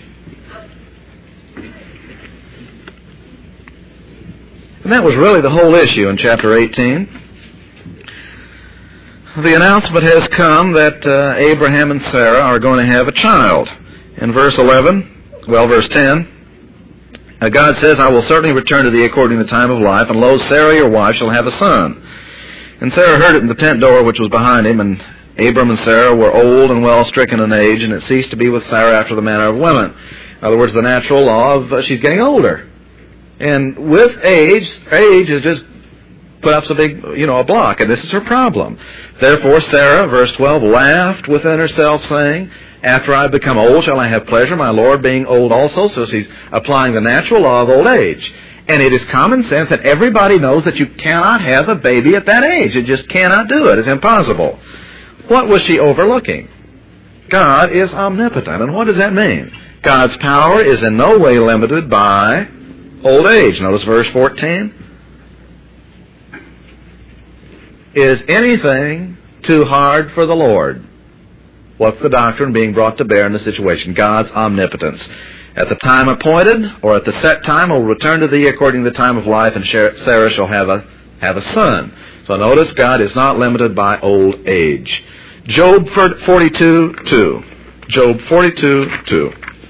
Speaker 1: And that was really the whole issue in chapter 18. The announcement has come that Abraham and Sarah are going to have a child. In verse 10, God says, I will certainly return to thee according to the time of life, and lo, Sarah your wife shall have a son. And Sarah heard it in the tent door which was behind him, and Abram and Sarah were old and well stricken in age, and it ceased to be with Sarah after the manner of women. In other words, the natural law of she's getting older. And with age is just put up so big, a block, and this is her problem. Therefore Sarah, verse 12, laughed within herself, saying, after I become old shall I have pleasure, my Lord being old also. So she's applying the natural law of old age. And it is common sense that everybody knows that you cannot have a baby at that age. You just cannot do it. It's impossible. What was she overlooking? God is omnipotent. And what does that mean? God's power is in no way limited by old age. Notice verse 14. Is anything too hard for the Lord? What's the doctrine being brought to bear in the situation? God's omnipotence. At the time appointed, or at the set time, will return to thee according to the time of life, and Sarah shall have a son. So notice, God is not limited by old age. Job 42:2. Job 42:2.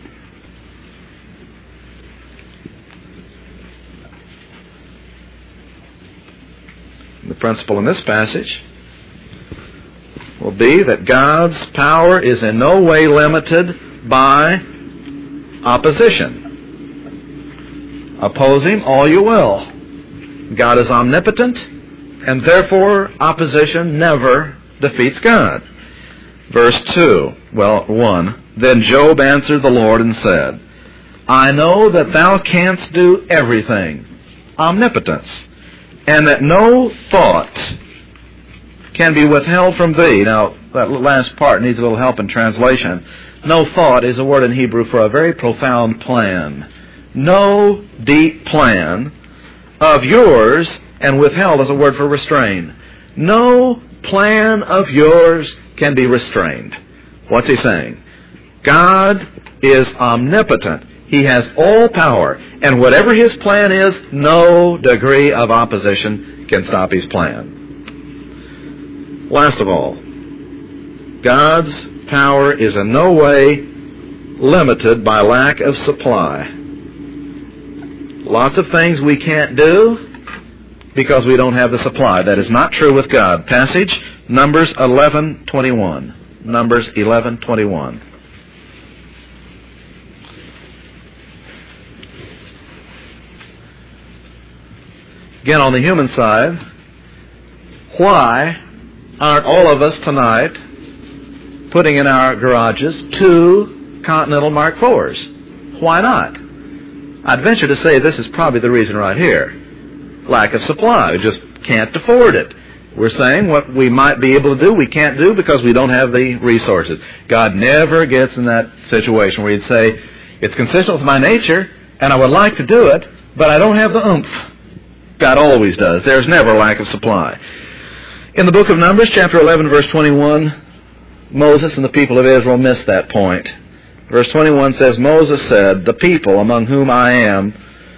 Speaker 1: The principle in this passage will be that God's power is in no way limited by opposition. Oppose Him all you will. God is omnipotent, and therefore opposition never defeats God. Verse 1. Then Job answered the Lord and said, I know that thou canst do everything, omnipotence, and that no thought can be withheld from thee. Now, that last part needs a little help in translation. No thought is a word in Hebrew for a very profound plan. No deep plan of yours, and withheld is a word for restrain. No plan of yours can be restrained. What's he saying? God is omnipotent. He has all power. And whatever His plan is, no degree of opposition can stop His plan. Last of all, God's power is in no way limited by lack of supply. Lots of things we can't do because we don't have the supply. That is not true with God. Passage, Numbers 11:21. Numbers 11:21. Again, on the human side, why aren't all of us tonight putting in our garages 2 Continental Mark IVs? Why not? I'd venture to say this is probably the reason right here. lack of supply. We just can't afford it. We're saying what we might be able to do, we can't do because we don't have the resources. God never gets in that situation where he'd say, it's consistent with my nature, and I would like to do it, but I don't have the oomph. God always does. There's never lack of supply. In the book of Numbers, chapter 11, verse 21, Moses and the people of Israel missed that point. Verse 21 says, Moses said, the people among whom I am,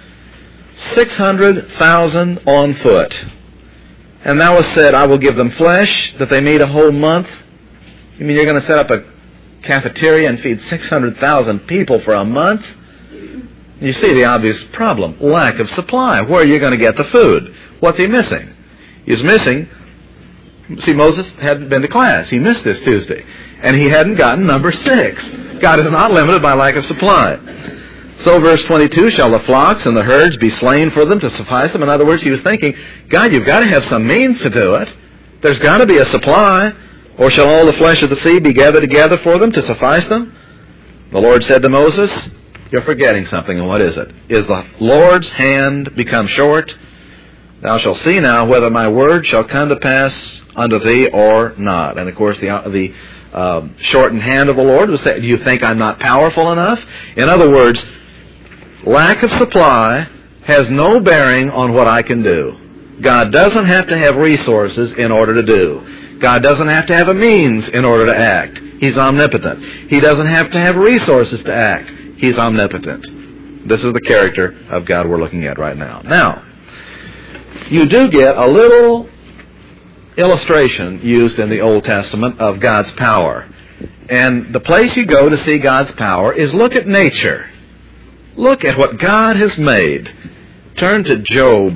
Speaker 1: 600,000 on foot. And thou hast said, I will give them flesh, that they may eat a whole month. You mean you're going to set up a cafeteria and feed 600,000 people for a month? You see the obvious problem, lack of supply. Where are you going to get the food? What's he missing? He's missing, see, Moses hadn't been to class. He missed this Tuesday. And he hadn't gotten number 6. God is not limited by lack of supply. So verse 22, shall the flocks and the herds be slain for them to suffice them? In other words, he was thinking, God, you've got to have some means to do it. There's got to be a supply. Or shall all the flesh of the sea be gathered together for them to suffice them? The Lord said to Moses, you're forgetting something, and what is it? Is the Lord's hand become short? Thou shalt see now whether my word shall come to pass unto thee or not. And of course, the shortened hand of the Lord was saying, do you think I'm not powerful enough? In other words, lack of supply has no bearing on what I can do. God doesn't have to have resources in order to do. God doesn't have to have a means in order to act. He's omnipotent. He doesn't have to have resources to act. He's omnipotent. This is the character of God we're looking at right now. Now, you do get a little illustration used in the Old Testament of God's power. And the place you go to see God's power is look at nature. Look at what God has made. Turn to Job.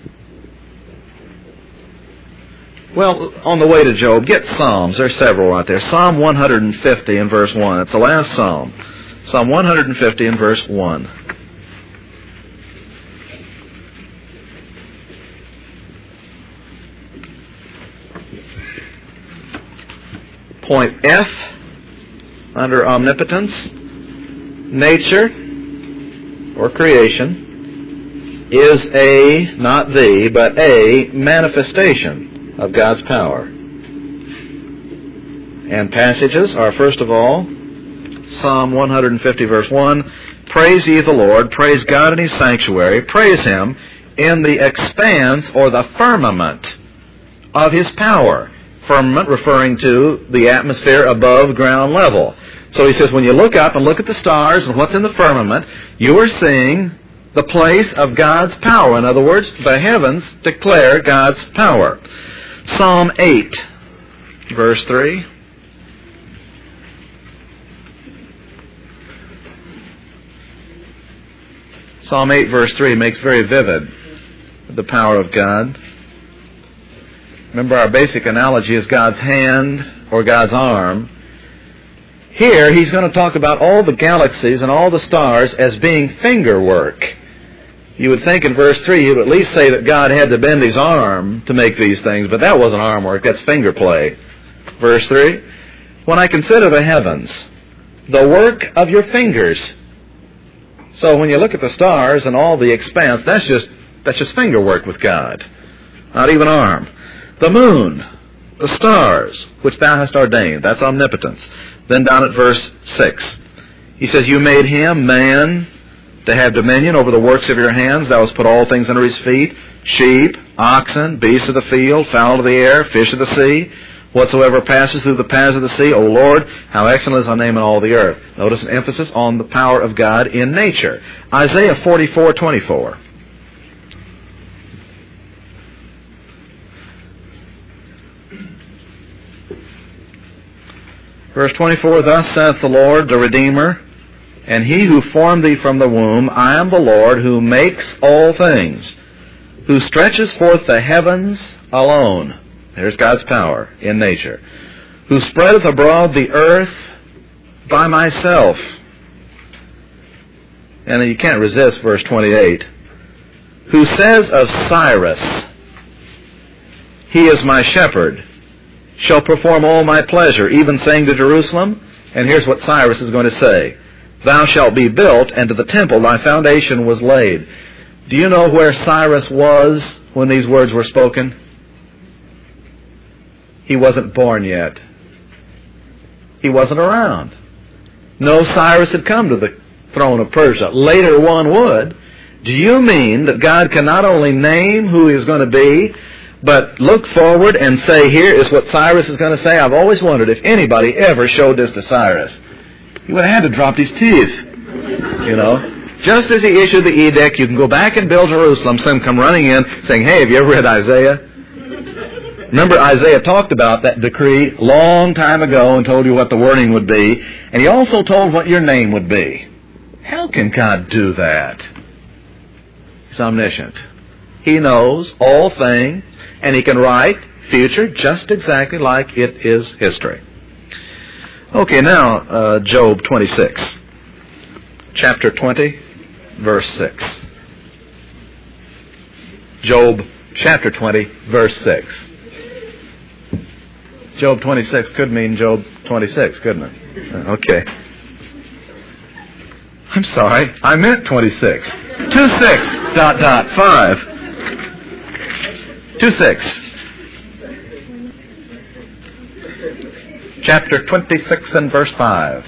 Speaker 1: Well, on the way to Job, get Psalms. There's several right there. Psalm 150 in verse 1. It's the last Psalm. Psalm 150 in verse 1. Point F under omnipotence. Nature or creation is a, not the, but a manifestation of God's power. And passages are, first of all, Psalm 150 verse 1, praise ye the Lord, praise God in his sanctuary, praise him in the expanse or the firmament of his power. Firmament referring to the atmosphere above ground level. So he says when you look up and look at the stars and what's in the firmament, you are seeing the place of God's power. In other words, the heavens declare God's power. Psalm 8, verse 3. Psalm 8, verse 3 makes very vivid the power of God. Remember, our basic analogy is God's hand or God's arm. Here, he's going to talk about all the galaxies and all the stars as being finger work. You would think in verse 3 he would at least say that God had to bend his arm to make these things, but that wasn't arm work, that's finger play. Verse 3, when I consider the heavens, the work of your fingers. So when you look at the stars and all the expanse, that's just finger work with God, not even arm. The moon, the stars, which thou hast ordained, that's omnipotence. Then down at verse 6, he says, you made him, man, to have dominion over the works of your hands. Thou hast put all things under his feet, sheep, oxen, beasts of the field, fowl of the air, fish of the sea, whatsoever passes through the paths of the sea. O Lord, how excellent is thy name in all the earth. Notice an emphasis on the power of God in nature. Isaiah 44:24. Verse 24, thus saith the Lord, the Redeemer, and he who formed thee from the womb, I am the Lord who makes all things, who stretches forth the heavens alone. There's God's power in nature. Who spreadeth abroad the earth by myself. And then you can't resist verse 28. Who says of Cyrus, he is my shepherd, shall perform all my pleasure, even saying to Jerusalem, and here's what Cyrus is going to say, thou shalt be built, and to the temple thy foundation was laid. Do you know where Cyrus was when these words were spoken? He wasn't born yet. He wasn't around. No Cyrus had come to the throne of Persia. Later one would. Do you mean that God can not only name who He is going to be, but look forward and say, here is what Cyrus is going to say? I've always wondered if anybody ever showed this to Cyrus. He would have had to drop his teeth. You know. Just as he issued the edict, you can go back and build Jerusalem, some come running in saying, hey, have you ever read Isaiah? Remember, Isaiah talked about that decree long time ago and told you what the wording would be. And he also told what your name would be. How can God do that? He's omniscient. He knows all things, and He can write future just exactly like it is history. Okay, now, Job 26. Chapter 20, verse 6. Job chapter 20, verse 6. Job 26 could mean Job 26, couldn't it? Okay. I'm sorry, I meant 26. 26, 5. 26. Chapter 26 and verse 5.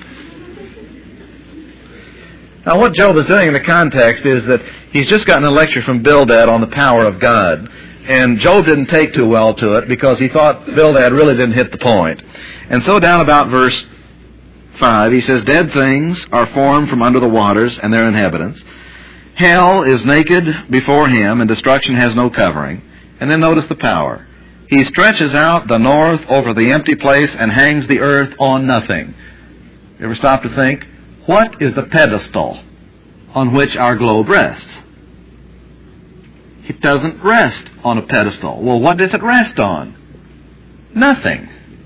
Speaker 1: Now what Job is doing in the context is that he's just gotten a lecture from Bildad on the power of God. And Job didn't take too well to it because he thought Bildad really didn't hit the point. And so down about verse 5, he says, dead things are formed from under the waters and their inhabitants. Hell is naked before Him, and destruction has no covering. And then notice the power. He stretches out the north over the empty place and hangs the earth on nothing. You ever stop to think, what is the pedestal on which our globe rests? It doesn't rest on a pedestal. Well, what does it rest on? Nothing.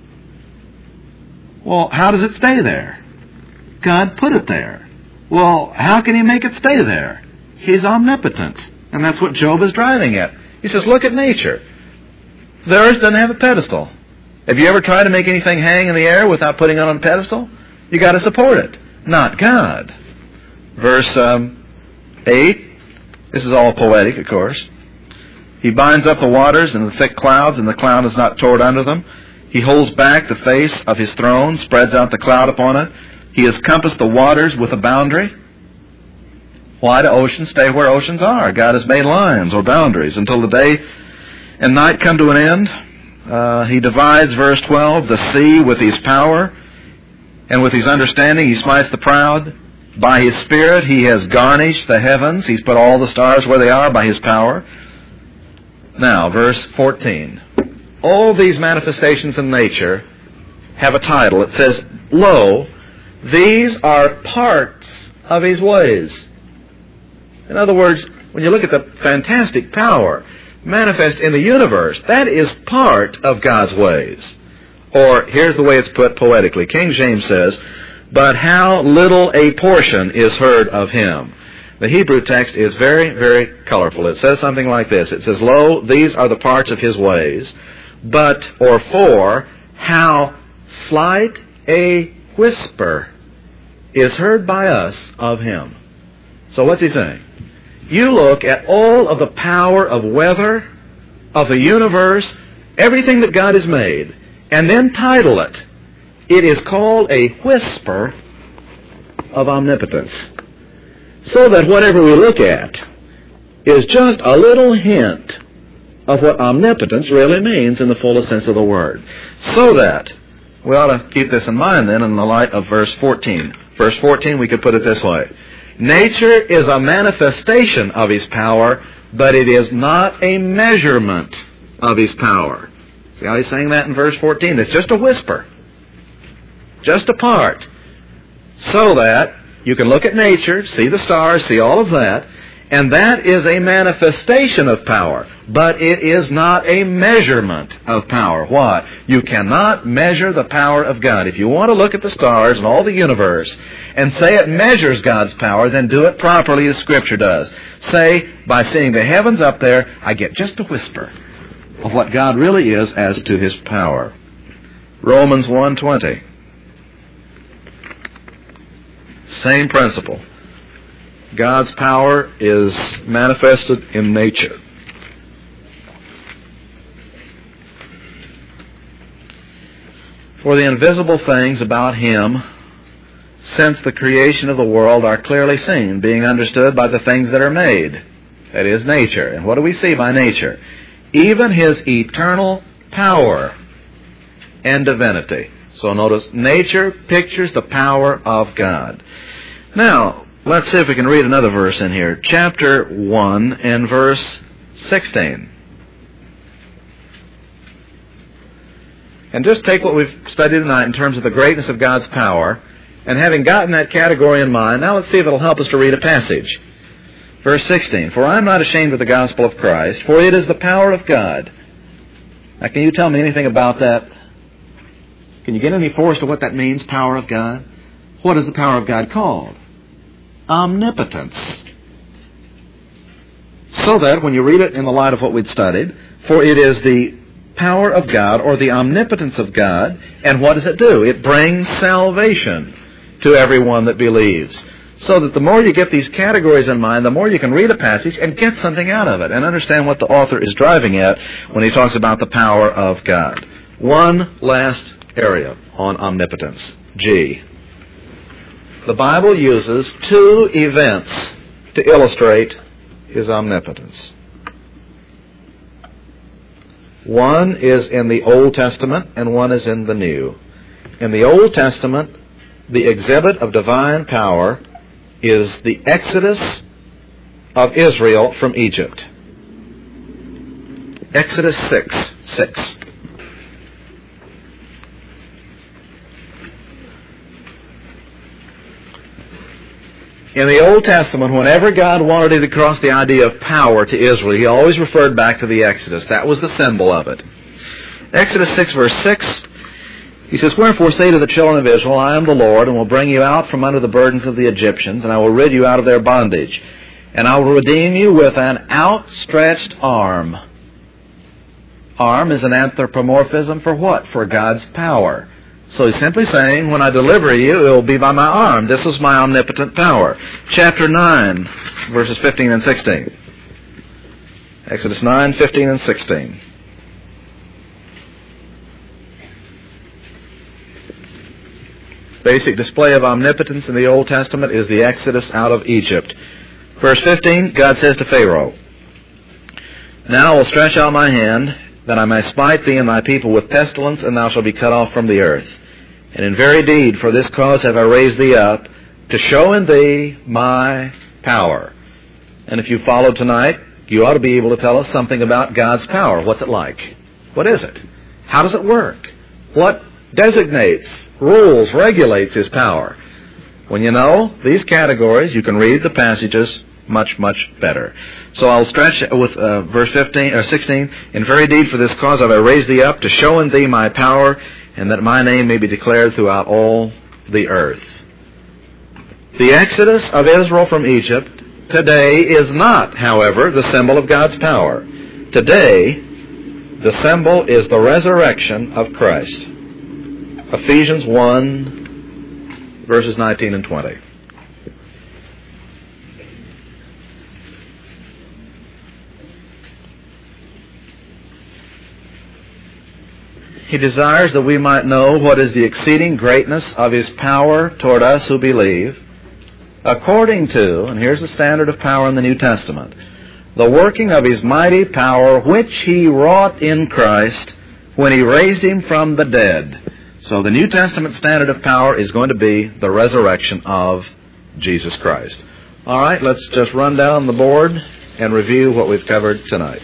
Speaker 1: Well, how does it stay there? God put it there. Well, how can He make it stay there? He's omnipotent. And that's what Job is driving at. He says, look at nature. The earth doesn't have a pedestal. Have you ever tried to make anything hang in the air without putting it on a pedestal? You got to support it. Not God. Verse 8. This is all poetic, of course. He binds up the waters in the thick clouds, and the cloud is not toward under them. He holds back the face of His throne, spreads out the cloud upon it. He has compassed the waters with a boundary. Why do oceans stay where oceans are? God has made lines or boundaries until the day and night come to an end. He divides, verse 12, the sea with His power, and with His understanding He smites the proud. By His Spirit He has garnished the heavens. He's put all the stars where they are by His power. Now, verse 14. All these manifestations in nature have a title. It says, lo, these are parts of His ways. In other words, when you look at the fantastic power manifest in the universe, that is part of God's ways. Or, here's the way it's put poetically. King James says, but how little a portion is heard of Him. The Hebrew text is very, very colorful. It says something like this. It says, lo, these are the parts of His ways, but, or for, how slight a whisper is heard by us of Him. So what's he saying? You look at all of the power of weather, of the universe, everything that God has made, and then title it. It is called a whisper of omnipotence. So that whatever we look at is just a little hint of what omnipotence really means in the fullest sense of the word. So that, we ought to keep this in mind then in the light of verse 14. Verse 14, we could put it this way. Nature is a manifestation of His power, but it is not a measurement of His power. See how he's saying that in verse 14? It's just a whisper. Just a part. So that you can look at nature, see the stars, see all of that, and that is a manifestation of power, but it is not a measurement of power. Why? You cannot measure the power of God. If you want to look at the stars and all the universe and say it measures God's power, then do it properly as Scripture does. Say, by seeing the heavens up there, I get just a whisper of what God really is as to His power. Romans 1:20. Same principle. God's power is manifested in nature. For the invisible things about Him, since the creation of the world, are clearly seen, being understood by the things that are made. That is, nature. And what do we see by nature? Even His eternal power and divinity. So notice, nature pictures the power of God. Now, let's see if we can read another verse in here. Chapter 1 and verse 16. And just take what we've studied tonight in terms of the greatness of God's power, and having gotten that category in mind, now let's see if it'll help us to read a passage. Verse 16, "For I am not ashamed of the gospel of Christ, for it is the power of God." Now, can you tell me anything about that? Can you get any force to what that means, power of God? What is the power of God called? Omnipotence. So that, when you read it in the light of what we'd studied, for it is the power of God, or the omnipotence of God, and what does it do? It brings salvation to everyone that believes. So that the more you get these categories in mind, the more you can read a passage and get something out of it, and understand what the author is driving at when he talks about the power of God. One last area on omnipotence. G. The Bible uses two events to illustrate His omnipotence. One is in the Old Testament and one is in the New. In the Old Testament, the exhibit of divine power is the exodus of Israel from Egypt. Exodus 6:6. In the Old Testament, whenever God wanted to cross the idea of power to Israel, He always referred back to the Exodus. That was the symbol of it. Exodus 6, verse 6, He says, "Wherefore say to the children of Israel, I am the Lord, and will bring you out from under the burdens of the Egyptians, and I will rid you out of their bondage. And I will redeem you with an outstretched arm." Arm is an anthropomorphism for what? For God's power. So He's simply saying, when I deliver you, it will be by my arm. This is my omnipotent power. Chapter 9, verses 15 and 16. Exodus 9, 15 and 16. Basic display of omnipotence in the Old Testament is the exodus out of Egypt. Verse 15, God says to Pharaoh, "Now I will stretch out my hand, that I may smite thee and thy people with pestilence, and thou shalt be cut off from the earth. And in very deed, for this cause have I raised thee up, to show in thee my power." And if you followed tonight, you ought to be able to tell us something about God's power. What's it like? What is it? How does it work? What designates, rules, regulates His power? When you know these categories, you can read the passages much, much better. So I'll stretch with verse 15 or 16. "In very deed, for this cause have I raised thee up, to show in thee my power, and that my name may be declared throughout all the earth." The exodus of Israel from Egypt today is not, however, the symbol of God's power. Today, the symbol is the resurrection of Christ. Ephesians 1, verses 19 and 20. He desires that we might know what is the exceeding greatness of His power toward us who believe, according to, and here's the standard of power in the New Testament, the working of His mighty power which He wrought in Christ when He raised Him from the dead. So the New Testament standard of power is going to be the resurrection of Jesus Christ. All right, let's just run down the board and review what we've covered tonight.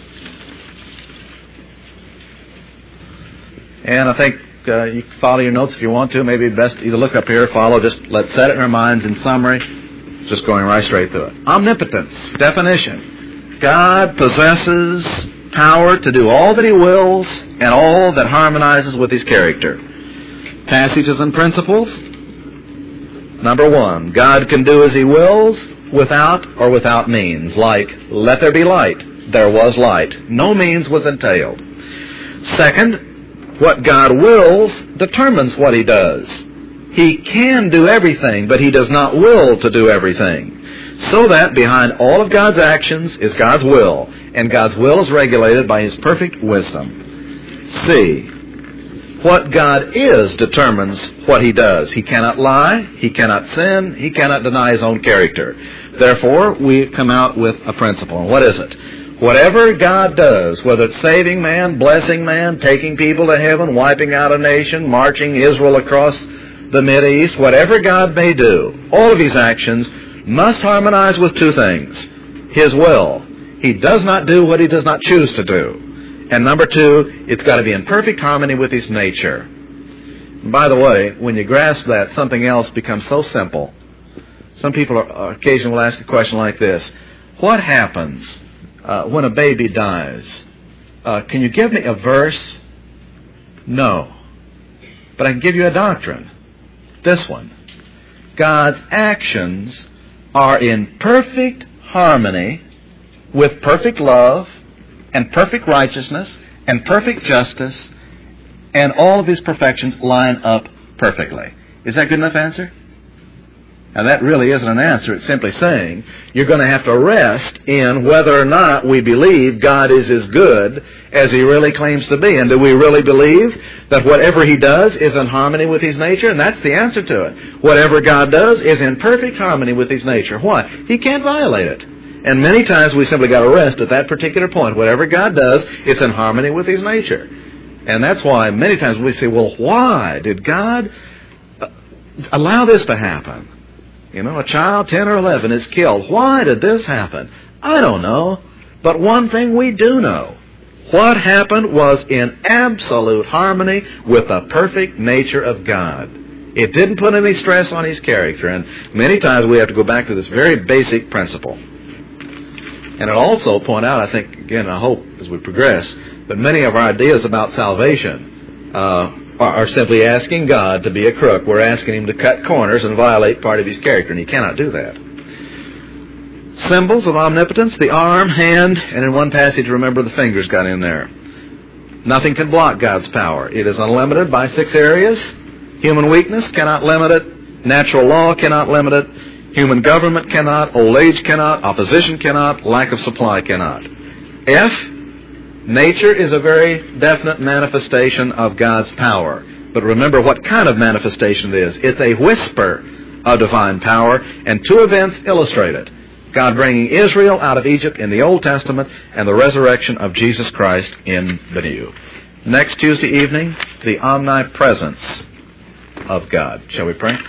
Speaker 1: And I think you can follow your notes if you want to. Maybe best either look up here or follow. Just let's set it in our minds in summary. Just going right straight through it. Omnipotence. Definition. God possesses power to do all that He wills and all that harmonizes with His character. Passages and principles. Number one, God can do as He wills without or without means. Like, let there be light. There was light. No means was entailed. Second, what God wills determines what He does. He can do everything, but He does not will to do everything. So that behind all of God's actions is God's will, and God's will is regulated by His perfect wisdom. C. What God is determines what He does. He cannot lie, He cannot sin, He cannot deny His own character. Therefore, we come out with a principle. And what is it? Whatever God does, whether it's saving man, blessing man, taking people to heaven, wiping out a nation, marching Israel across the Mideast, whatever God may do, all of His actions must harmonize with two things. His will. He does not do what He does not choose to do. And number two, it's got to be in perfect harmony with His nature. And by the way, when you grasp that, something else becomes so simple. Some people occasionally will ask a question like this: what happens when a baby dies? Can you give me a verse? No. But I can give you a doctrine. This one. God's actions are in perfect harmony with perfect love and perfect righteousness and perfect justice, and all of His perfections line up perfectly. Is that a good enough answer? Now that really isn't an answer. It's simply saying you're going to have to rest in whether or not we believe God is as good as He really claims to be. And do we really believe that whatever He does is in harmony with His nature? And that's the answer to it. Whatever God does is in perfect harmony with His nature. Why? He can't violate it. And many times we simply got to rest at that particular point. Whatever God does, it's in harmony with His nature. And that's why many times we say, well, why did God allow this to happen? You know, a child, 10 or 11, is killed. Why did this happen? I don't know. But one thing we do know. What happened was in absolute harmony with the perfect nature of God. It didn't put any stress on His character. And many times we have to go back to this very basic principle. And it'll also point out, I think, again, I hope as we progress, that many of our ideas about salvation are simply asking God to be a crook. We're asking Him to cut corners and violate part of His character, and He cannot do that. Symbols of omnipotence: the arm, hand, and in one passage, remember, the fingers got in there. Nothing can block God's power. It is unlimited by 6 areas. Human weakness cannot limit it. Natural law cannot limit it. Human government cannot. Old age cannot. Opposition cannot. Lack of supply cannot. F. Nature is a very definite manifestation of God's power. But remember what kind of manifestation it is. It's a whisper of divine power, and 2 events illustrate it. God bringing Israel out of Egypt in the Old Testament, and the resurrection of Jesus Christ in the New. Next Tuesday evening, the omnipresence of God. Shall we pray?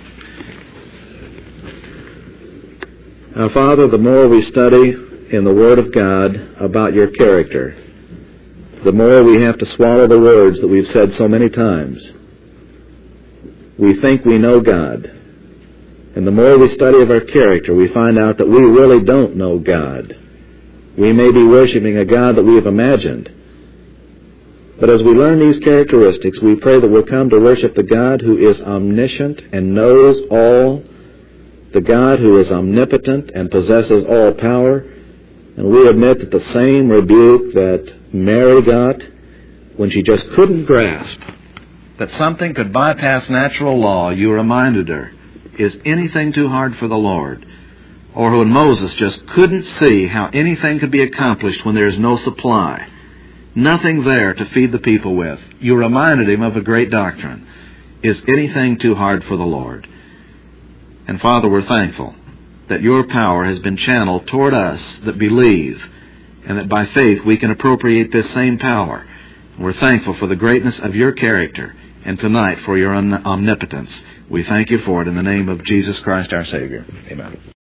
Speaker 1: Now, Father, the more we study in the Word of God about Your character, the more we have to swallow the words that we've said so many times. We think we know God. And the more we study of our character, we find out that we really don't know God. We may be worshiping a God that we have imagined. But as we learn these characteristics, we pray that we'll come to worship the God who is omniscient and knows all, the God who is omnipotent and possesses all power. And we admit that the same rebuke that Mary got when she just couldn't grasp that something could bypass natural law, you reminded her, is anything too hard for the Lord. Or when Moses just couldn't see how anything could be accomplished when there is no supply, nothing there to feed the people with, you reminded him of a great doctrine. Is anything too hard for the Lord? And Father, we're thankful that Your power has been channeled toward us that believe, and that by faith we can appropriate this same power. We're thankful for the greatness of Your character, and tonight for Your omnipotence. We thank You for it in the name of Jesus Christ our Savior. Amen.